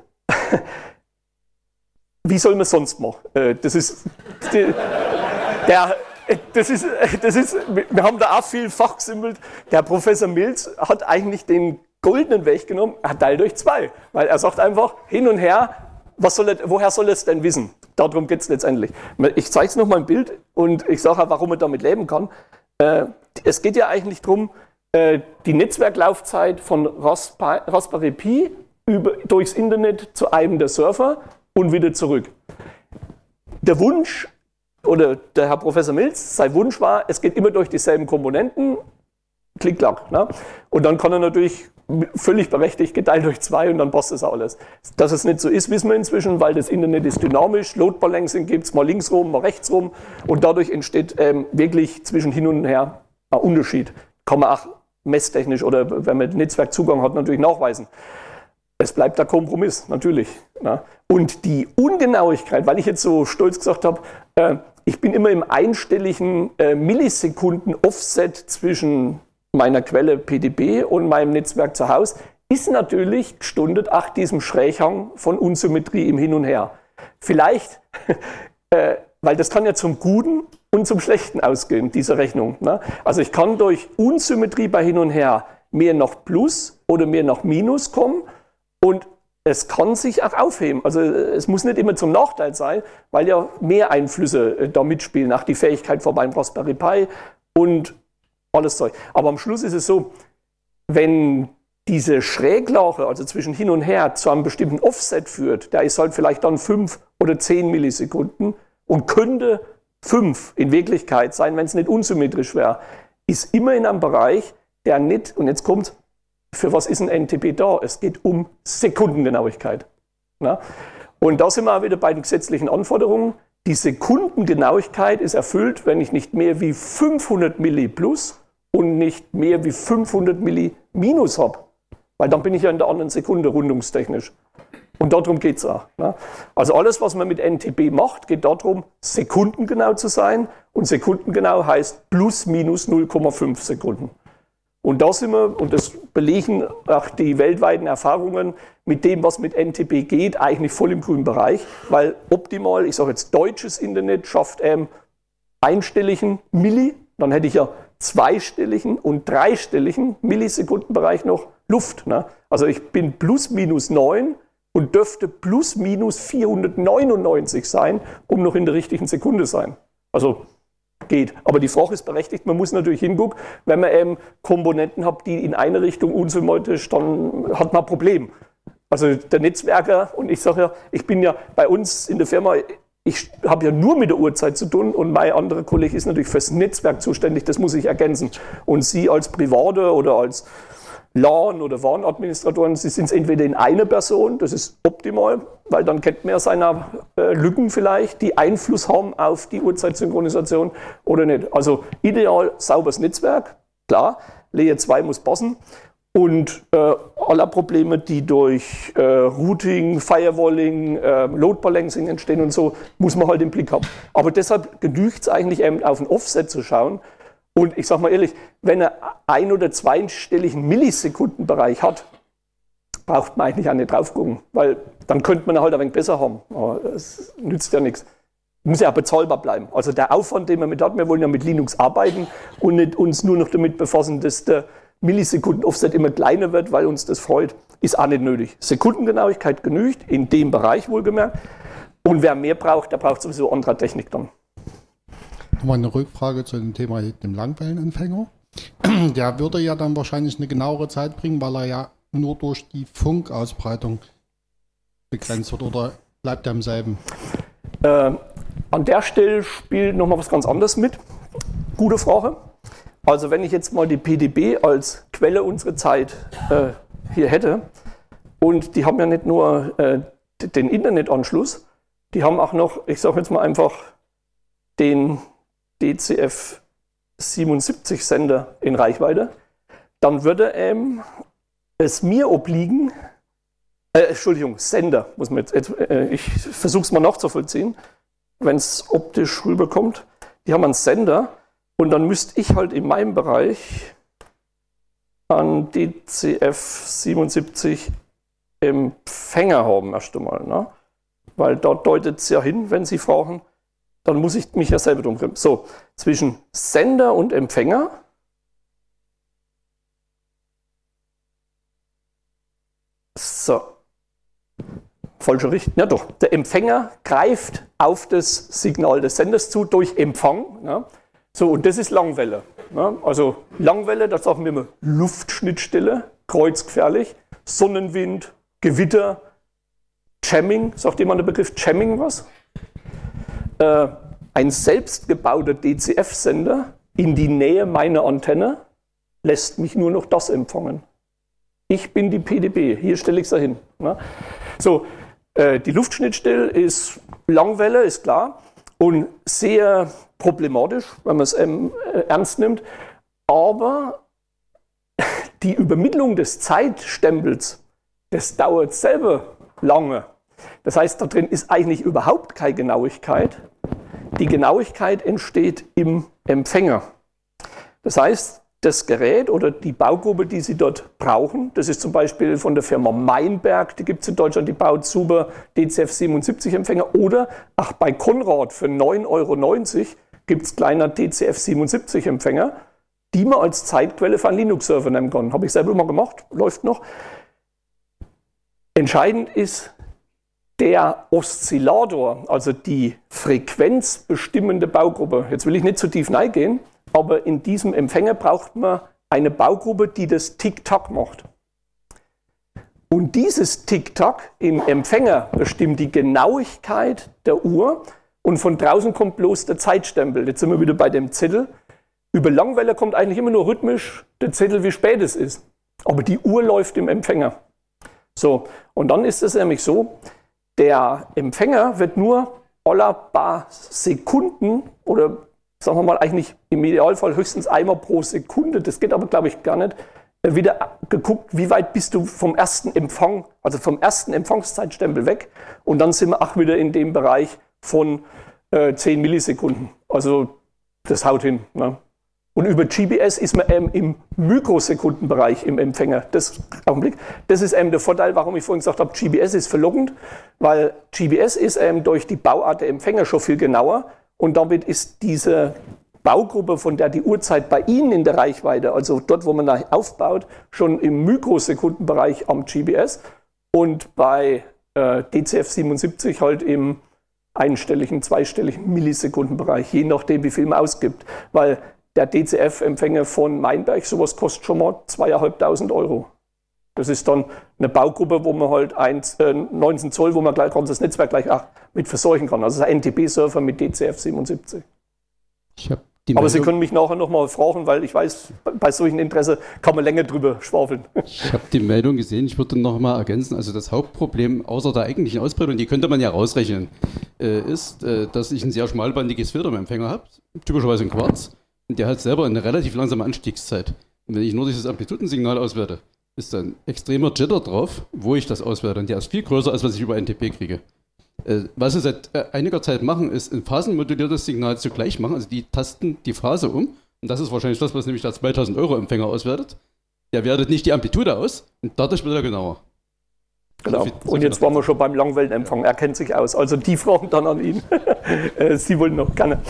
wie soll man es sonst machen? Äh, das ist die, der Das ist, das ist, wir haben da auch viel fachgesimpelt. Der Professor Mills hat eigentlich den goldenen Weg genommen, er teilt durch zwei. Weil er sagt einfach, hin und her, was soll er, woher soll er es denn wissen? Darum geht es letztendlich. Ich zeige es nochmal im Bild und ich sage auch, warum er damit leben kann. Äh, es geht ja eigentlich darum, äh, die Netzwerklaufzeit von Raspberry, Raspberry Pi über, durchs Internet zu einem der Server und wieder zurück. Der Wunsch, oder der Herr Professor Mills, sein Wunsch war, es geht immer durch dieselben Komponenten, klick, klack. Ne? Und dann kann er natürlich völlig berechtigt geteilt durch zwei und dann passt das alles. Dass es nicht so ist, wissen wir inzwischen, weil das Internet ist dynamisch, Load Balancing gibt es mal links rum, mal rechts rum und dadurch entsteht ähm, wirklich zwischen hin und her ein Unterschied. Kann man auch messtechnisch oder wenn man Netzwerkzugang hat, natürlich nachweisen. es bleibt der Kompromiss, natürlich. Ne? Und die Ungenauigkeit, weil ich jetzt so stolz gesagt habe, äh, ich bin immer im einstelligen äh, Millisekunden-Offset zwischen meiner Quelle P D B und meinem Netzwerk zu Hause, ist natürlich gestundet auch diesem Schräghang von Unsymmetrie im Hin und Her. Vielleicht, äh, weil das kann ja zum Guten und zum Schlechten ausgehen, diese Rechnung. Ne? Also ich kann durch Unsymmetrie bei Hin und Her mehr nach Plus oder mehr nach Minus kommen und es kann sich auch aufheben. Also es muss nicht immer zum Nachteil sein, weil ja mehr Einflüsse äh, da mitspielen, auch die Fähigkeit von meinem Raspberry Pi und alles Zeug. Aber am Schluss ist es so, wenn diese Schräglage, also zwischen Hin und Her, zu einem bestimmten Offset führt, der ist halt vielleicht dann fünf oder zehn Millisekunden und könnte fünf in Wirklichkeit sein, wenn es nicht unsymmetrisch wäre, ist immer in einem Bereich, der nicht, und jetzt kommt, für was ist ein N T P da? Es geht um Sekundengenauigkeit. Na? Und da sind wir auch wieder bei den gesetzlichen Anforderungen. Die Sekundengenauigkeit ist erfüllt, wenn ich nicht mehr wie fünfhundert Milli plus und nicht mehr wie fünfhundert Milli minus habe. Weil dann bin ich ja in der anderen Sekunde rundungstechnisch. Und darum geht es auch. Ne? Also alles, was man mit N T P macht, geht darum, sekundengenau zu sein. Und sekundengenau heißt plus minus null Komma fünf Sekunden. Und da sind wir, und das belegen auch die weltweiten Erfahrungen, mit dem, was mit N T P geht, eigentlich voll im grünen Bereich. Weil optimal, ich sage jetzt deutsches Internet, schafft ähm, einstelligen Milli, dann hätte ich ja zweistelligen und dreistelligen Millisekundenbereich noch Luft. Ne? Also ich bin plus minus neun und dürfte plus minus vierhundertneunundneunzig sein, um noch in der richtigen Sekunde sein. Also geht. Aber die Frage ist berechtigt, man muss natürlich hingucken, wenn man eben Komponenten hat, die in eine Richtung unsymmetrisch, dann hat man ein Problem. Also der Netzwerker, und ich sage ja, ich bin ja bei uns in der Firma, ich habe ja nur mit der Uhrzeit zu tun und mein anderer Kollege ist natürlich fürs Netzwerk zuständig, das muss ich ergänzen. Und Sie als Private oder als LAN oder WAN-Administratoren, Sie sind es entweder in einer Person, das ist optimal, weil dann kennt man ja seine äh, Lücken vielleicht, die Einfluss haben auf die Uhrzeit-Synchronisation oder nicht. Also ideal sauberes Netzwerk, klar, Layer zwei muss passen. Und äh, alle Probleme, die durch äh, Routing, Firewalling, äh, Load Balancing entstehen und so, muss man halt im Blick haben. Aber deshalb genügt es eigentlich eben auf ein Offset zu schauen. Und ich sage mal ehrlich, wenn er ein- oder zweistelligen Millisekundenbereich hat, braucht man eigentlich auch nicht drauf gucken, weil dann könnte man halt ein wenig besser haben. Aber es nützt ja nichts. Muss ja auch bezahlbar bleiben. Also der Aufwand, den man mit hat, wir wollen ja mit Linux arbeiten und nicht uns nur noch damit befassen, dass der Millisekunden-Offset immer kleiner wird, weil uns das freut, ist auch nicht nötig. Sekundengenauigkeit genügt, in dem Bereich wohlgemerkt. Und wer mehr braucht, der braucht sowieso andere Technik dann. Nochmal eine Rückfrage zu dem Thema dem Langwellenempfänger. Der würde ja dann wahrscheinlich eine genauere Zeit bringen, weil er ja nur durch die Funkausbreitung begrenzt wird, oder bleibt er im selben? Äh, an der Stelle spielt nochmal was ganz anderes mit. Gute Frage. Also wenn ich jetzt mal die P D B als Quelle unserer Zeit äh, hier hätte, und die haben ja nicht nur äh, den Internetanschluss, die haben auch noch, ich sage jetzt mal einfach, den D C F siebenundsiebzig Sender in Reichweite, dann würde ähm, es mir obliegen, äh, Entschuldigung, Sender, muss man jetzt, jetzt äh, ich versuche es mal nachzuvollziehen, wenn es optisch rüberkommt, die haben einen Sender. Und dann müsste ich halt in meinem Bereich an D C F siebenundsiebzig Empfänger haben erst einmal. Ne? Weil dort deutet es ja hin, wenn Sie fragen, dann muss ich mich ja selber drum kümmern. So, zwischen Sender und Empfänger so, falsche Richtung, ja doch, der Empfänger greift auf das Signal des Senders zu durch Empfang. Ne? So, und das ist Langwelle. Ne? Also Langwelle, das sagen wir immer Luftschnittstelle, kreuzgefährlich, Sonnenwind, Gewitter, Jamming, sagt jemand der Begriff Jamming was? Äh, ein selbstgebauter D C F-Sender in die Nähe meiner Antenne lässt mich nur noch das empfangen. Ich bin die P D B, hier stelle ich es dahin. Ne? So, äh, die Luftschnittstelle ist Langwelle, ist klar, und sehr problematisch, wenn man es ähm, äh, ernst nimmt, aber die Übermittlung des Zeitstempels das dauert selber lange. Das heißt, da drin ist eigentlich überhaupt keine Genauigkeit. Die Genauigkeit entsteht im Empfänger. Das heißt, das Gerät oder die Baugruppe, die Sie dort brauchen, das ist zum Beispiel von der Firma Meinberg, die gibt es in Deutschland, die baut super D C F siebenundsiebzig Empfänger. Oder, ach, bei Konrad für neun Euro neunzig gibt es kleiner D C F siebenundsiebzig Empfänger, die man als Zeitquelle für einen Linux-Server nehmen kann. Habe ich selber mal gemacht, läuft noch. Entscheidend ist der Oszillator, also die frequenzbestimmende Baugruppe. Jetzt will ich nicht zu tief reingehen, aber in diesem Empfänger braucht man eine Baugruppe, die das Tick-Tack macht. Und dieses Tick-Tack im Empfänger bestimmt die Genauigkeit der Uhr und von draußen kommt bloß der Zeitstempel. Jetzt sind wir wieder bei dem Zettel. Über Langwelle kommt eigentlich immer nur rhythmisch der Zettel, wie spät es ist. Aber die Uhr läuft im Empfänger. So, und dann ist es nämlich so, der Empfänger wird nur alle paar Sekunden oder sagen wir mal eigentlich im Idealfall höchstens einmal pro Sekunde, das geht aber glaube ich gar nicht, wieder geguckt, wie weit bist du vom ersten Empfang, also vom ersten Empfangszeitstempel weg und dann sind wir auch wieder in dem Bereich von äh, zehn Millisekunden. Also das haut hin. Ne? Und über G B S ist man ähm, im Mikrosekundenbereich im Empfänger. Das, Augenblick, das ist ähm, der Vorteil, warum ich vorhin gesagt habe, G B S ist verlockend, weil G B S ist ähm, durch die Bauart der Empfänger schon viel genauer und damit ist diese Baugruppe, von der die Uhrzeit bei Ihnen in der Reichweite, also dort, wo man da aufbaut, schon im Mikrosekundenbereich am G B S und bei äh, D C F siebenundsiebzig halt im einstelligen, zweistelligen Millisekundenbereich, je nachdem, wie viel man ausgibt. Weil der D C F-Empfänger von Meinberg, sowas kostet schon mal zweitausendfünfhundert Euro. Das ist dann eine Baugruppe, wo man halt eins, äh, neunzehn Zoll, wo man gleich das Netzwerk gleich auch mit versorgen kann. Also ein N T B-Server mit D C F siebenundsiebzig. Ich hab die Aber Meldung, Sie können mich nachher nochmal fragen, weil ich weiß, bei solchen Interesse kann man länger drüber schwafeln. Ich habe die Meldung gesehen, ich würde noch mal ergänzen, also das Hauptproblem außer der eigentlichen Ausbreitung, die könnte man ja rausrechnen, äh, ist, äh, dass ich ein sehr schmalbandiges Filter im Empfänger habe, typischerweise ein Quarz, und der hat selber eine relativ langsame Anstiegszeit. Und wenn ich nur dieses Amplitudensignal auswerte, ist da ein extremer Jitter drauf, wo ich das auswerte, und der ist viel größer, als was ich über N T P kriege. Was sie seit einiger Zeit machen, ist ein phasenmoduliertes Signal zugleich machen, also die tasten die Phase um, und das ist wahrscheinlich das, was nämlich der zweitausend Euro Empfänger auswertet. Der wertet nicht die Amplitude aus und dadurch wird er genauer. Genau. So viel, so und jetzt waren wir schon beim Langwellenempfang, er kennt sich aus, also die fragen dann an ihn. Sie wollen noch gerne.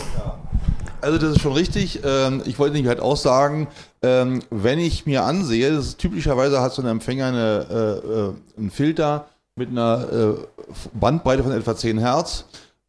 Also das ist schon richtig. Ich wollte nämlich halt auch sagen, wenn ich mir ansehe, das ist typischerweise hat so ein Empfänger eine, einen Filter mit einer Bandbreite von etwa zehn Hertz.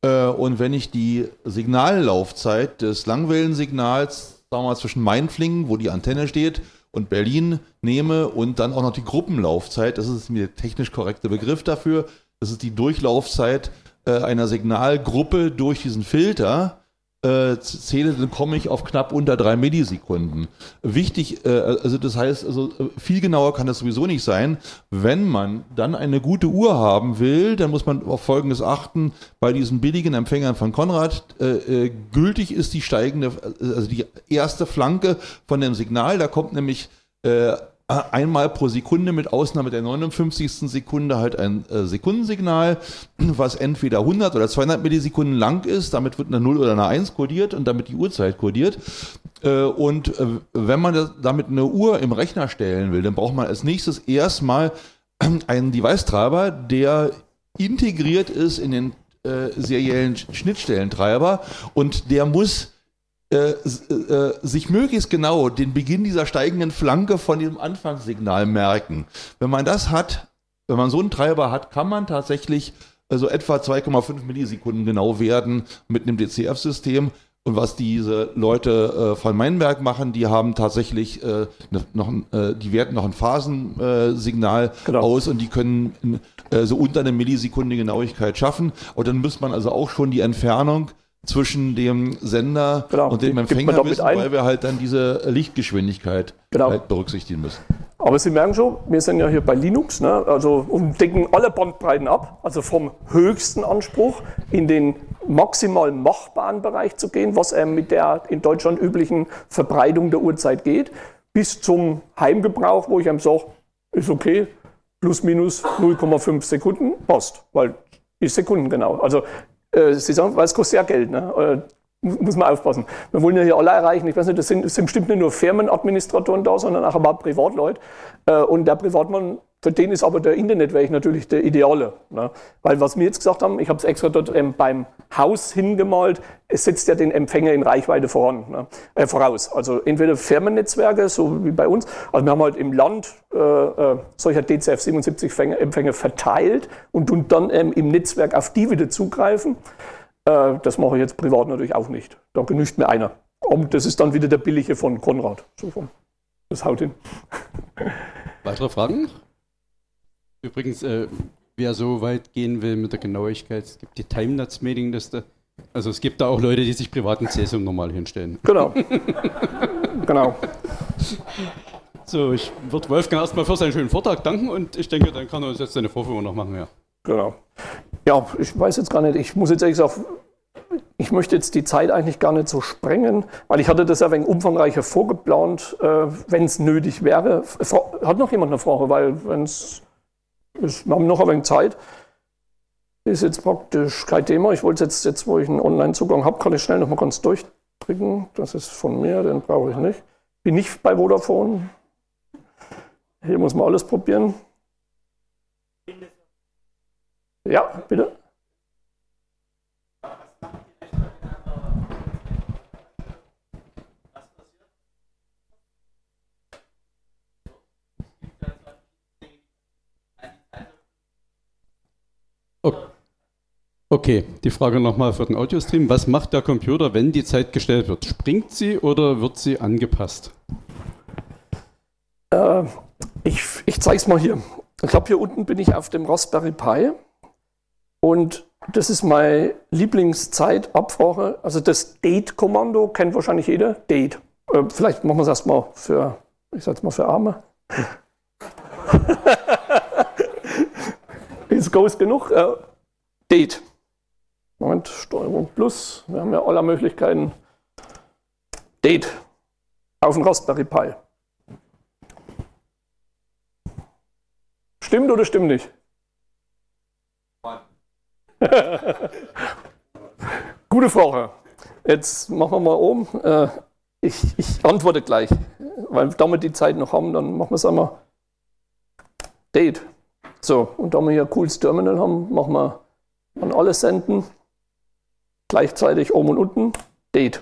Und wenn ich die Signallaufzeit des Langwellensignals, sagen wir mal zwischen Mainflingen, wo die Antenne steht, und Berlin nehme und dann auch noch die Gruppenlaufzeit, das ist mir der technisch korrekte Begriff dafür, das ist die Durchlaufzeit einer Signalgruppe durch diesen Filter, Äh, zähle, dann komme ich auf knapp unter drei Millisekunden. Wichtig, äh, also das heißt, also viel genauer kann das sowieso nicht sein. Wenn man dann eine gute Uhr haben will, dann muss man auf Folgendes achten: Bei diesen billigen Empfängern von Konrad äh, äh, gültig ist die steigende, also die erste Flanke von dem Signal. Da kommt nämlich äh, einmal pro Sekunde mit Ausnahme der neunundfünfzigsten Sekunde halt ein äh, Sekundensignal, was entweder hundert oder zweihundert Millisekunden lang ist, damit wird eine null oder eine eins kodiert und damit die Uhrzeit kodiert. Äh, und äh, wenn man das, damit eine Uhr im Rechner stellen will, dann braucht man als nächstes erstmal einen Device-Treiber, der integriert ist in den äh, seriellen Schnittstellentreiber, und der muss Äh, äh, sich möglichst genau den Beginn dieser steigenden Flanke von dem Anfangssignal merken. Wenn man das hat, wenn man so einen Treiber hat, kann man tatsächlich äh, so etwa zwei Komma fünf Millisekunden genau werden mit einem D C F-System. Und was diese Leute äh, von Meinberg machen, die haben tatsächlich äh, noch, äh, die werten noch ein Phasensignal äh, genau. aus, und die können äh, so unter eine Millisekunde Genauigkeit schaffen. Und dann muss man also auch schon die Entfernung zwischen dem Sender genau, und dem Empfänger wissen, weil wir halt dann diese Lichtgeschwindigkeit genau. halt berücksichtigen müssen. Aber Sie merken schon, wir sind ja hier bei Linux, ne? Also und decken alle Bandbreiten ab, also vom höchsten Anspruch in den maximal machbaren Bereich zu gehen, was ähm, mit der in Deutschland üblichen Verbreitung der Uhrzeit geht, bis zum Heimgebrauch, wo ich einem sage, ist okay, plus minus null Komma fünf Sekunden, passt, weil ist sekundengenau. Also äh, Sie sagen, weil es kostet ja Geld, ne? Äh, muss man aufpassen. Wir wollen ja hier alle erreichen, ich weiß nicht, das sind, das sind bestimmt nicht nur Firmenadministratoren da, sondern auch überhaupt Privatleute. Äh, und der Privatmann, für den ist aber der Internetweg natürlich der Ideale. Ne? Weil was wir jetzt gesagt haben, ich habe es extra dort ähm, beim Haus hingemalt, es setzt ja den Empfänger in Reichweite voran, ne? äh, voraus. Also entweder Firmennetzwerke, so wie bei uns, also wir haben halt im Land äh, äh, solcher D C F siebenundsiebzig Empfänger verteilt und, und dann ähm, im Netzwerk auf die wieder zugreifen. Äh, das mache ich jetzt privat natürlich auch nicht. Da genügt mir einer. Und das ist dann wieder der billige von Konrad. So von, das haut hin. Weitere Fragen? Übrigens, äh, wer so weit gehen will mit der Genauigkeit, es gibt die Timenuts-Mailingliste. Also es gibt da auch Leute, die sich privaten Cäsium normal hinstellen. Genau. Genau. So, ich würde Wolfgang erstmal für seinen schönen Vortrag danken und ich denke, dann kann er uns jetzt seine Vorführung noch machen. Ja. Genau. Ja, ich weiß jetzt gar nicht, ich muss jetzt ehrlich sagen, ich möchte jetzt die Zeit eigentlich gar nicht so sprengen, weil ich hatte das ja ein wenig umfangreicher vorgeplant, äh, wenn es nötig wäre. Hat noch jemand eine Frage? Weil wenn es ist, wir haben noch ein wenig Zeit. Ist jetzt praktisch kein Thema. Ich wollte jetzt, jetzt, wo ich einen Online-Zugang habe, kann ich schnell noch mal ganz durchdrücken. Das ist von mir, den brauche ich nicht. Bin nicht bei Vodafone. Hier muss man alles probieren. Ja, bitte. Okay, die Frage nochmal für den Audiostream. Was macht der Computer, wenn die Zeit gestellt wird? Springt sie oder wird sie angepasst? Äh, ich ich zeige es mal hier. Ich glaube, hier unten bin ich auf dem Raspberry Pi und das ist meine Lieblingszeitabfrage. Also das Date-Kommando kennt wahrscheinlich jeder. Date. Äh, vielleicht machen wir es erstmal für, ich sag's mal für Arme. Ist groß genug. Äh, Date. Moment, Steuerung plus. Wir haben ja alle Möglichkeiten. Date. Auf dem Raspberry Pi. Stimmt oder stimmt nicht? Gute Frage. Jetzt machen wir mal oben. Äh, ich, ich antworte gleich, weil damit die Zeit noch haben, dann machen wir es einmal. Date. So, und da wir hier ein cooles Terminal haben, machen wir an alle senden. Gleichzeitig oben und unten. Date.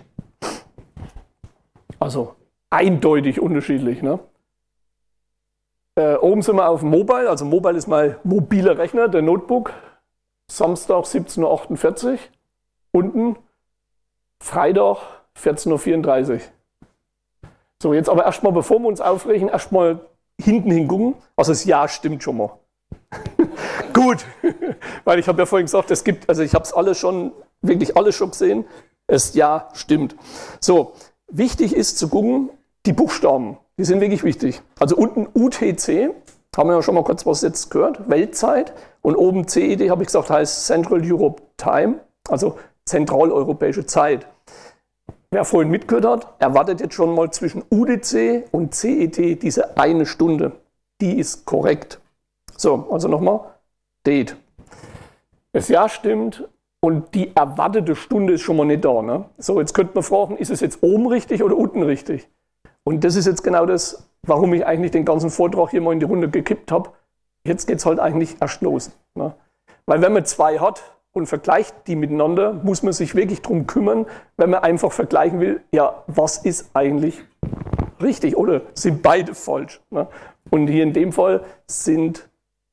Also eindeutig unterschiedlich. Ne? Äh, oben sind wir auf Mobile. Also Mobile ist mein mobiler Rechner, der Notebook. Samstag siebzehn Uhr achtundvierzig. Unten Freitag vierzehn Uhr vierunddreißig. So, jetzt aber erstmal, bevor wir uns aufregen, erstmal hinten hingucken. Also das Ja stimmt schon mal. Gut, weil ich habe ja vorhin gesagt, es gibt, also ich habe es alles schon, wirklich alles schon gesehen. Das Ja stimmt. So, wichtig ist zu gucken, die Buchstaben, die sind wirklich wichtig. Also unten U T C, haben wir ja schon mal kurz was jetzt gehört, Weltzeit. Und oben C E D, habe ich gesagt, heißt Central Europe Time, also zentraleuropäische Zeit. Wer vorhin mitgehört hat, erwartet jetzt schon mal zwischen U D C und C E T diese eine Stunde. Die ist korrekt. So, also nochmal, Date. Das Ja stimmt und die erwartete Stunde ist schon mal nicht da. Ne? So, jetzt könnte man fragen, ist es jetzt oben richtig oder unten richtig? Und das ist jetzt genau das, warum ich eigentlich den ganzen Vortrag hier mal in die Runde gekippt habe. Jetzt geht es halt eigentlich erst los. Ne? Weil wenn man zwei hat und vergleicht die miteinander, muss man sich wirklich darum kümmern, wenn man einfach vergleichen will, ja, was ist eigentlich richtig oder sind beide falsch? Ne? Und hier in dem Fall sind,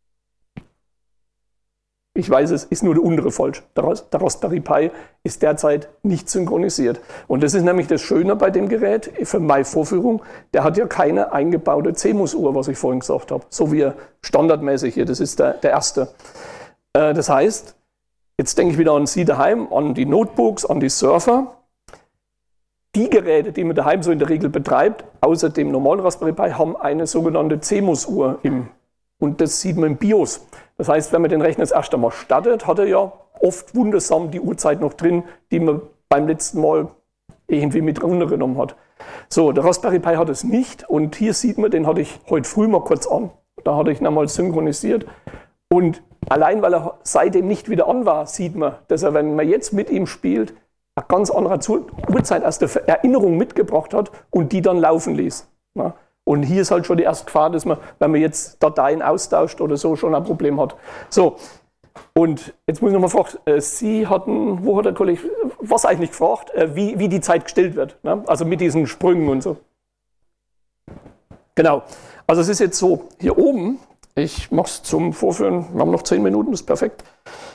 ich weiß es, ist nur der untere falsch. Der Raspberry Pi ist derzeit nicht synchronisiert. Und das ist nämlich das Schöne bei dem Gerät, für meine Vorführung, der hat ja keine eingebaute C M O S-Uhr, was ich vorhin gesagt habe. So wie er standardmäßig hier, das ist der, der erste. Äh, das heißt, jetzt denke ich wieder an Sie daheim, an die Notebooks, an die Surfer. Die Geräte, die man daheim so in der Regel betreibt, außer dem normalen Raspberry Pi, haben eine sogenannte C M O S-Uhr im, und das sieht man im BIOS. Das heißt, wenn man den Rechner das erste Mal startet, hat er ja oft wundersam die Uhrzeit noch drin, die man beim letzten Mal irgendwie mit runtergenommen hat. So, der Raspberry Pi hat es nicht und hier sieht man, den hatte ich heute früh mal kurz an. Da hatte ich nochmal synchronisiert. Und allein, weil er seitdem nicht wieder an war, sieht man, dass er, wenn man jetzt mit ihm spielt, eine ganz andere Uhrzeit aus der Erinnerung mitgebracht hat und die dann laufen ließ. Ja. Und hier ist halt schon die erste Gefahr, dass man, wenn man jetzt Dateien austauscht oder so, schon ein Problem hat. So, und jetzt muss ich nochmal fragen, äh, Sie hatten, wo hat der Kollege, was eigentlich gefragt, äh, wie, wie die Zeit gestellt wird, ne? Also mit diesen Sprüngen und so. Genau, also es ist jetzt so, hier oben, ich mache es zum Vorführen, wir haben noch zehn Minuten, das ist perfekt.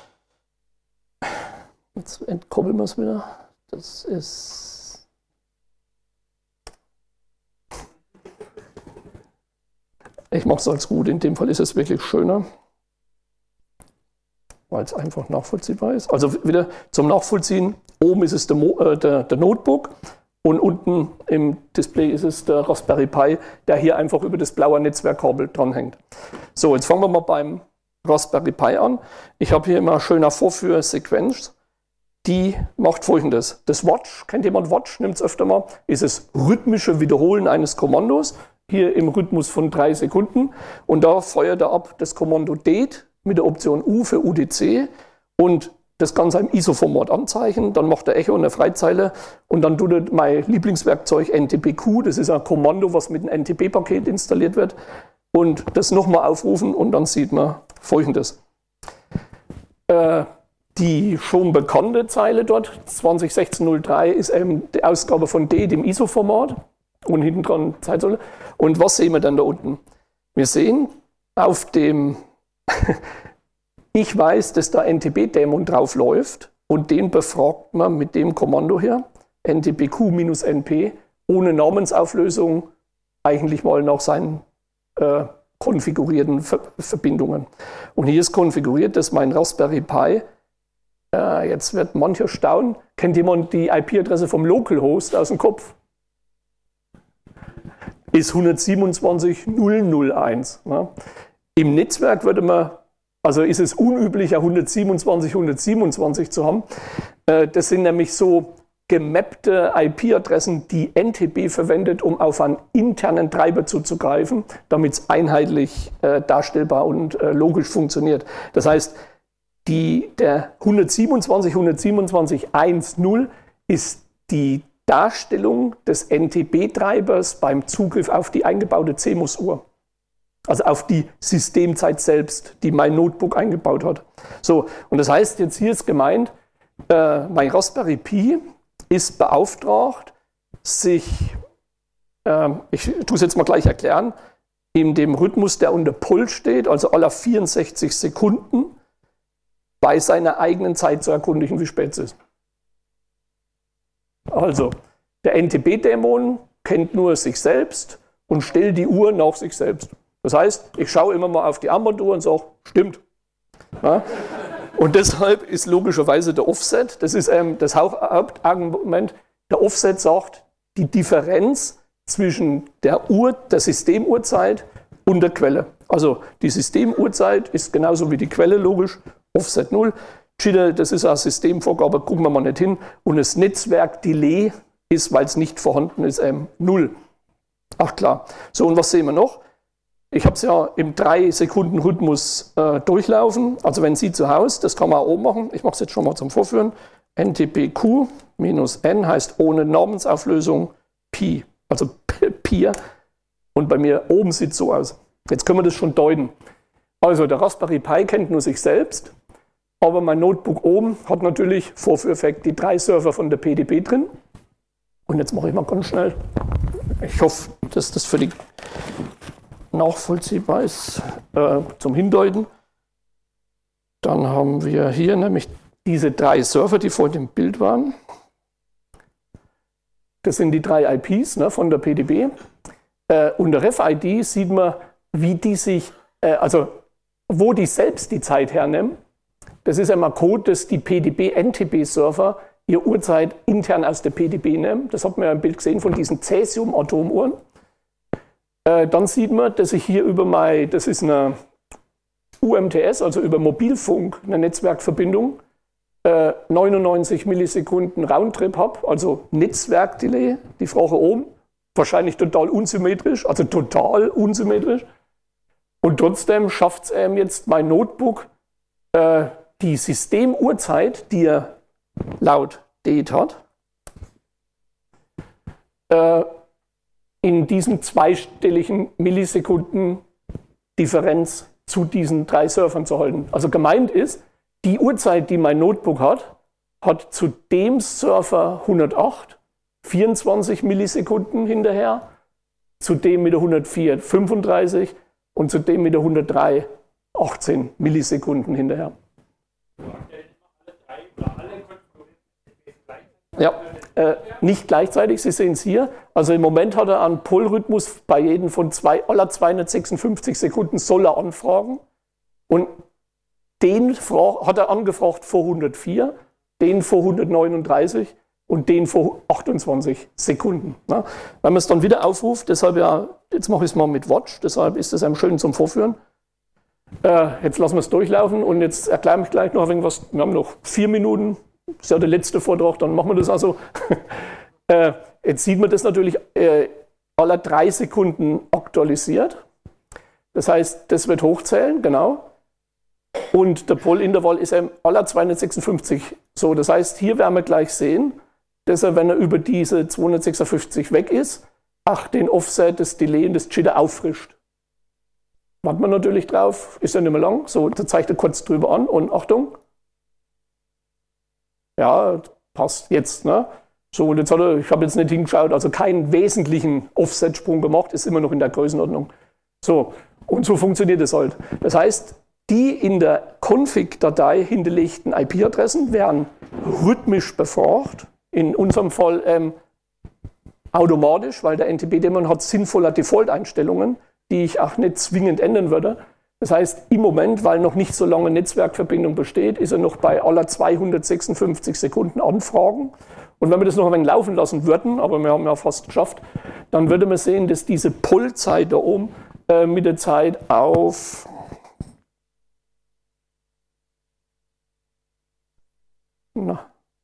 Jetzt entkoppeln wir es wieder, das ist... Ich mache es als gut, in dem Fall ist es wirklich schöner, weil es einfach nachvollziehbar ist. Also wieder zum Nachvollziehen, oben ist es der, Mo äh, der, der Notebook und unten im Display ist es der Raspberry Pi, der hier einfach über das blaue Netzwerkkabel dranhängt. So, jetzt fangen wir mal beim Raspberry Pi an. Ich habe hier immer eine schöne Vorführsequenz, die macht Folgendes. Das Watch, kennt jemand Watch, nimmt es öfter mal, ist das rhythmische Wiederholen eines Kommandos, hier im Rhythmus von drei Sekunden. Und da feuert er ab das Kommando date mit der Option U für U D C und das Ganze im I S O-Format anzeichnen. Dann macht er Echo und eine Freizeile und dann tut er mein Lieblingswerkzeug N T P Q. Das ist ein Kommando, was mit einem N T P-Paket installiert wird. Und das nochmal aufrufen und dann sieht man Folgendes. Äh, die schon bekannte Zeile dort, zwanzig sechzehn null drei, ist eben die Ausgabe von D, dem I S O-Format. Und hinten dran Zeitsäule. Und was sehen wir dann da unten? Wir sehen auf dem, ich weiß, dass da N T P-Dämon drauf läuft und den befragt man mit dem Kommando hier, N T P Q-N P, ohne Namensauflösung, eigentlich mal nach seinen äh, konfigurierten Ver Verbindungen. Und hier ist konfiguriert, dass mein Raspberry Pi, äh, jetzt wird mancher staunen, kennt jemand die I P-Adresse vom Localhost aus dem Kopf? Ist hundertsiebenundzwanzig Punkt null null eins. Ne? Im Netzwerk würde man, also ist es unüblicher, hundertsiebenundzwanzig hundertsiebenundzwanzig zu haben. Äh, das sind nämlich so gemappte I P-Adressen, die N T P verwendet, um auf einen internen Treiber zuzugreifen, damit es einheitlich äh, darstellbar und äh, logisch funktioniert. Das heißt, die, der hundertsiebenundzwanzig hundertsiebenundzwanzig Punkt eins null ist die Darstellung des N T P-Treibers beim Zugriff auf die eingebaute C M O S-Uhr. Also auf die Systemzeit selbst, die mein Notebook eingebaut hat. So, und das heißt, jetzt hier ist gemeint, äh, mein Raspberry Pi ist beauftragt, sich, äh, ich tue es jetzt mal gleich erklären, in dem Rhythmus, der unter Pull steht, also aller vierundsechzig Sekunden, bei seiner eigenen Zeit zu erkundigen, wie spät es ist. Also, der N T P-Dämon kennt nur sich selbst und stellt die Uhr nach sich selbst. Das heißt, ich schaue immer mal auf die Armbanduhr und sage, stimmt. Ja? Und deshalb ist logischerweise der Offset, das ist ähm, das Hauptargument, der Offset sagt, die Differenz zwischen der Uhr, der Systemuhrzeit und der Quelle. Also die Systemuhrzeit ist genauso wie die Quelle, logisch, Offset null. Jitter, das ist eine Systemvorgabe, gucken wir mal nicht hin. Und das Netzwerk-Delay ist, weil es nicht vorhanden ist, ähm, null. Ach klar. So, und was sehen wir noch? Ich habe es ja im drei Sekunden Rhythmus äh, durchlaufen. Also wenn Sie zu Hause, das kann man auch oben machen. Ich mache es jetzt schon mal zum Vorführen. N T P Q minus N heißt ohne Namensauflösung Pi. Also Pi. Und bei mir oben sieht es so aus. Jetzt können wir das schon deuten. Also der Raspberry Pi kennt nur sich selbst. Aber mein Notebook oben hat natürlich Vorführeffekt die drei Server von der P D B drin. Und jetzt mache ich mal ganz schnell. Ich hoffe, dass das für die nachvollziehbar ist äh, zum Hindeuten. Dann haben wir hier nämlich diese drei Server, die vor dem Bild waren. Das sind die drei I Ps, ne, von der P D B. Äh, unter Ref I D sieht man, wie die sich, äh, also wo die selbst die Zeit hernehmen. Das ist einmal Code, dass die P D B-N T P-Server ihre Uhrzeit intern aus der P D B nehmen. Das hat man ja im Bild gesehen von diesen Cäsium-Atomuhren. Äh, dann sieht man, dass ich hier über mein, das ist eine U M T S, also über Mobilfunk, eine Netzwerkverbindung, äh, neunundneunzig Millisekunden Roundtrip habe, also Netzwerkdelay, die Frage oben, wahrscheinlich total unsymmetrisch, also total unsymmetrisch. Und trotzdem schafft es ähm, jetzt mein Notebook, äh, die Systemuhrzeit, die er laut D E T hat, äh, in diesem zweistelligen Millisekunden Differenz zu diesen drei Surfern zu halten. Also gemeint ist, die Uhrzeit, die mein Notebook hat, hat zu dem Surfer hundertacht vierundzwanzig Millisekunden hinterher, zu dem mit der hundertvier fünfunddreißig und zu dem mit der hundertdrei achtzehn Millisekunden hinterher. Ja, äh, nicht gleichzeitig, Sie sehen es hier. Also im Moment hat er einen Pull-Rhythmus bei jedem von zwei, aller zweihundertsechsundfünfzig Sekunden soll er anfragen. Und den hat er angefragt vor hundertvier, den vor hundertneununddreißig und den vor achtundzwanzig Sekunden. Ja, wenn man es dann wieder aufruft, deshalb ja, jetzt mache ich es mal mit Watch, deshalb ist es einem schön zum Vorführen. Äh, jetzt lassen wir es durchlaufen und jetzt erkläre ich gleich noch ein wenig was. Wir haben noch vier Minuten. Das ist ja der letzte Vortrag, dann machen wir das also. äh, jetzt sieht man das natürlich äh, alle drei Sekunden aktualisiert. Das heißt, das wird hochzählen, genau. Und der Pollintervall ist eben aller zweihundertsechsundfünfzig so. Das heißt, hier werden wir gleich sehen, dass er, wenn er über diese zweihundertsechsundfünfzig weg ist, ach, den Offset, das Delay und das Jitter auffrischt. Warten wir natürlich drauf, ist ja nicht mehr lang. So, da zeigt er kurz drüber an und Achtung. Ja, passt jetzt. Ne? So, und jetzt hat er, ich habe jetzt nicht hingeschaut, also keinen wesentlichen Offset-Sprung gemacht, ist immer noch in der Größenordnung. So, und so funktioniert es halt. Das heißt, die in der Config-Datei hinterlegten I P-Adressen werden rhythmisch befragt, in unserem Fall ähm, automatisch, weil der N T B-Daemon hat sinnvolle Default-Einstellungen, die ich auch nicht zwingend ändern würde. Das heißt, im Moment, weil noch nicht so lange Netzwerkverbindung besteht, ist er noch bei aller zweihundertsechsundfünfzig Sekunden Anfragen. Und wenn wir das noch ein wenig laufen lassen würden, aber wir haben ja fast geschafft, dann würde man sehen, dass diese Pull-Zeit da oben äh, mit der Zeit auf na,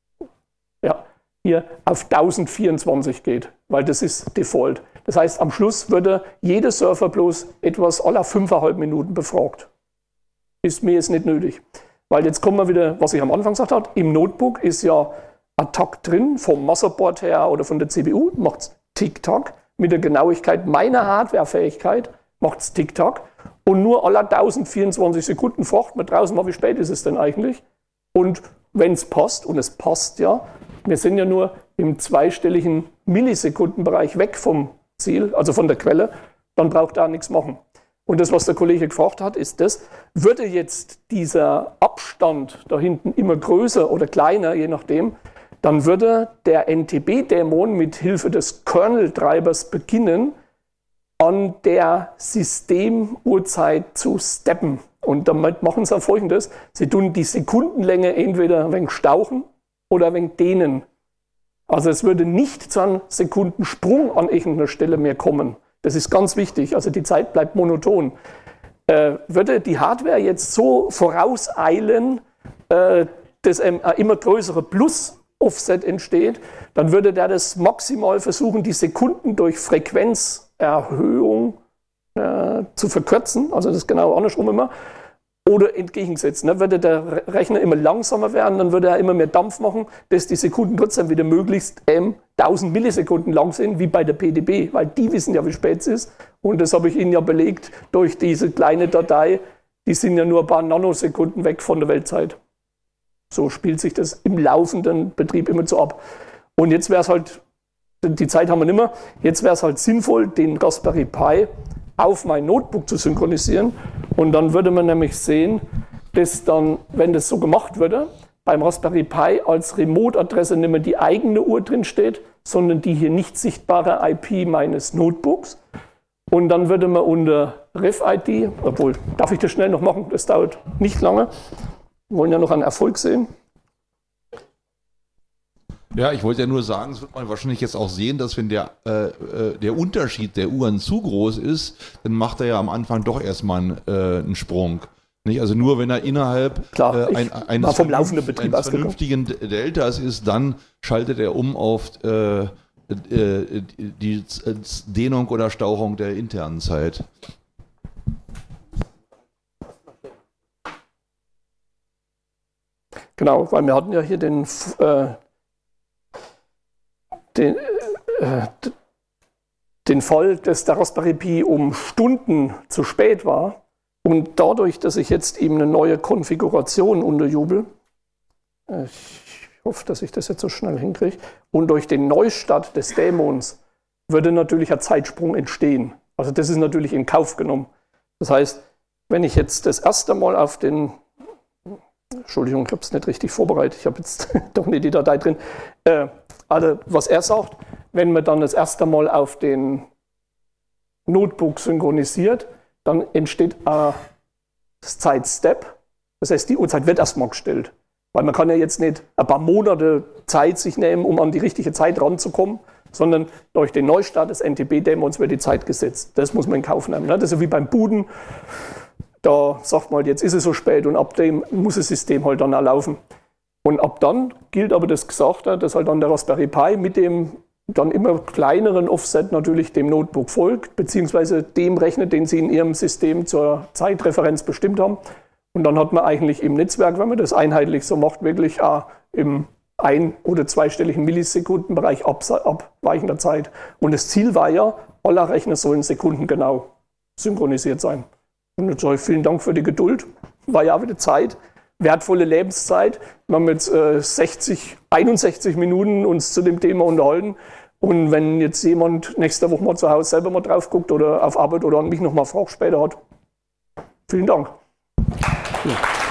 ja, hier auf tausendvierundzwanzig geht, weil das ist Default. Das heißt, am Schluss würde jeder Surfer bloß etwas aller fünfeinhalb Minuten befragt. Ist mir jetzt nicht nötig. Weil jetzt kommen wir wieder, was ich am Anfang gesagt habe, im Notebook ist ja ein Takt drin, vom Motherboard her oder von der C P U, macht es Tick-Tack. Mit der Genauigkeit meiner Hardwarefähigkeit macht es Tick-Tack. Und nur alle tausendvierundzwanzig Sekunden fragt man draußen mal, wie spät ist es denn eigentlich? Und wenn es passt, und es passt ja, wir sind ja nur im zweistelligen Millisekundenbereich weg vom Ziel, also von der Quelle, dann braucht er nichts machen. Und das, was der Kollege gefragt hat, ist das, würde jetzt dieser Abstand da hinten immer größer oder kleiner, je nachdem, dann würde der N T B-Dämon mit Hilfe des Kernel-Treibers beginnen, an der Systemuhrzeit zu steppen. Und damit machen sie Folgendes, sie tun die Sekundenlänge entweder ein wenig stauchen oder ein wenig dehnen. Also es würde nicht zu einem Sekundensprung an irgendeiner Stelle mehr kommen. Das ist ganz wichtig, also die Zeit bleibt monoton. Äh, würde die Hardware jetzt so vorauseilen, äh, dass ein immer größere Plus-Offset entsteht, dann würde der das maximal versuchen, die Sekunden durch Frequenzerhöhung äh, zu verkürzen, also das ist genau andersrum immer. Oder entgegengesetzt. Ne? Würde der Rechner immer langsamer werden, dann würde er immer mehr Dampf machen, dass die Sekunden trotzdem wieder möglichst ähm, tausend Millisekunden lang sind, wie bei der P D B, weil die wissen ja, wie spät es ist. Und das habe ich Ihnen ja belegt durch diese kleine Datei. Die sind ja nur ein paar Nanosekunden weg von der Weltzeit. So spielt sich das im laufenden Betrieb immer so ab. Und jetzt wäre es halt, die Zeit haben wir nicht mehr, jetzt wäre es halt sinnvoll, den Raspberry Pi auf mein Notebook zu synchronisieren. Und dann würde man nämlich sehen, dass dann, wenn das so gemacht würde, beim Raspberry Pi als Remote-Adresse nicht mehr die eigene Uhr drin steht, sondern die hier nicht sichtbare I P meines Notebooks. Und dann würde man unter Ref I D, obwohl, darf ich das schnell noch machen? Das dauert nicht lange. Wir wollen ja noch einen Erfolg sehen. Ja, ich wollte ja nur sagen, das wird man wahrscheinlich jetzt auch sehen, dass wenn der, äh, der Unterschied der Uhren zu groß ist, dann macht er ja am Anfang doch erstmal einen, äh, einen Sprung. Nicht? Also nur wenn er innerhalb Klar, äh, ein, eines, vom laufenden Betrieb eines vernünftigen Deltas ist, dann schaltet er um auf äh, äh, die Dehnung oder Stauchung der internen Zeit. Genau, weil wir hatten ja hier den, äh, den, äh, den Fall, dass der Raspberry Pi um Stunden zu spät war. Und dadurch, dass ich jetzt eben eine neue Konfiguration unterjubel, ich hoffe, dass ich das jetzt so schnell hinkriege, und durch den Neustart des Dämons würde natürlich ein Zeitsprung entstehen. Also das ist natürlich in Kauf genommen. Das heißt, wenn ich jetzt das erste Mal auf den, Entschuldigung, ich habe es nicht richtig vorbereitet, ich habe jetzt doch nicht die Datei drin, äh, also was er sagt, wenn man dann das erste Mal auf den Notebook synchronisiert, dann entsteht ein Zeitstep, das heißt, die Uhrzeit wird erstmal gestellt. Weil man kann ja jetzt nicht ein paar Monate Zeit sich nehmen, um an die richtige Zeit ranzukommen, sondern durch den Neustart des N T B-Dämons wird die Zeit gesetzt. Das muss man in Kauf nehmen. Das ist so wie beim Booten. Da sagt man halt, jetzt ist es so spät und ab dem muss das System halt dann auch laufen. Und ab dann gilt aber das Gesagte, dass halt dann der Raspberry Pi mit dem dann immer kleineren Offset natürlich dem Notebook folgt, beziehungsweise dem rechnet, den Sie in Ihrem System zur Zeitreferenz bestimmt haben. Und dann hat man eigentlich im Netzwerk, wenn man das einheitlich so macht, wirklich auch im ein- oder zweistelligen Millisekundenbereich abweichender Zeit. Und das Ziel war ja, alle Rechner sollen sekundengenau synchronisiert sein. Und jetzt sage ich vielen Dank für die Geduld. War ja auch wieder Zeit, wertvolle Lebenszeit. Wir haben jetzt äh, sechzig, einundsechzig Minuten uns zu dem Thema unterhalten. Und wenn jetzt jemand nächste Woche mal zu Hause selber mal drauf guckt oder auf Arbeit oder an mich nochmal Fragen später hat, vielen Dank. Ja.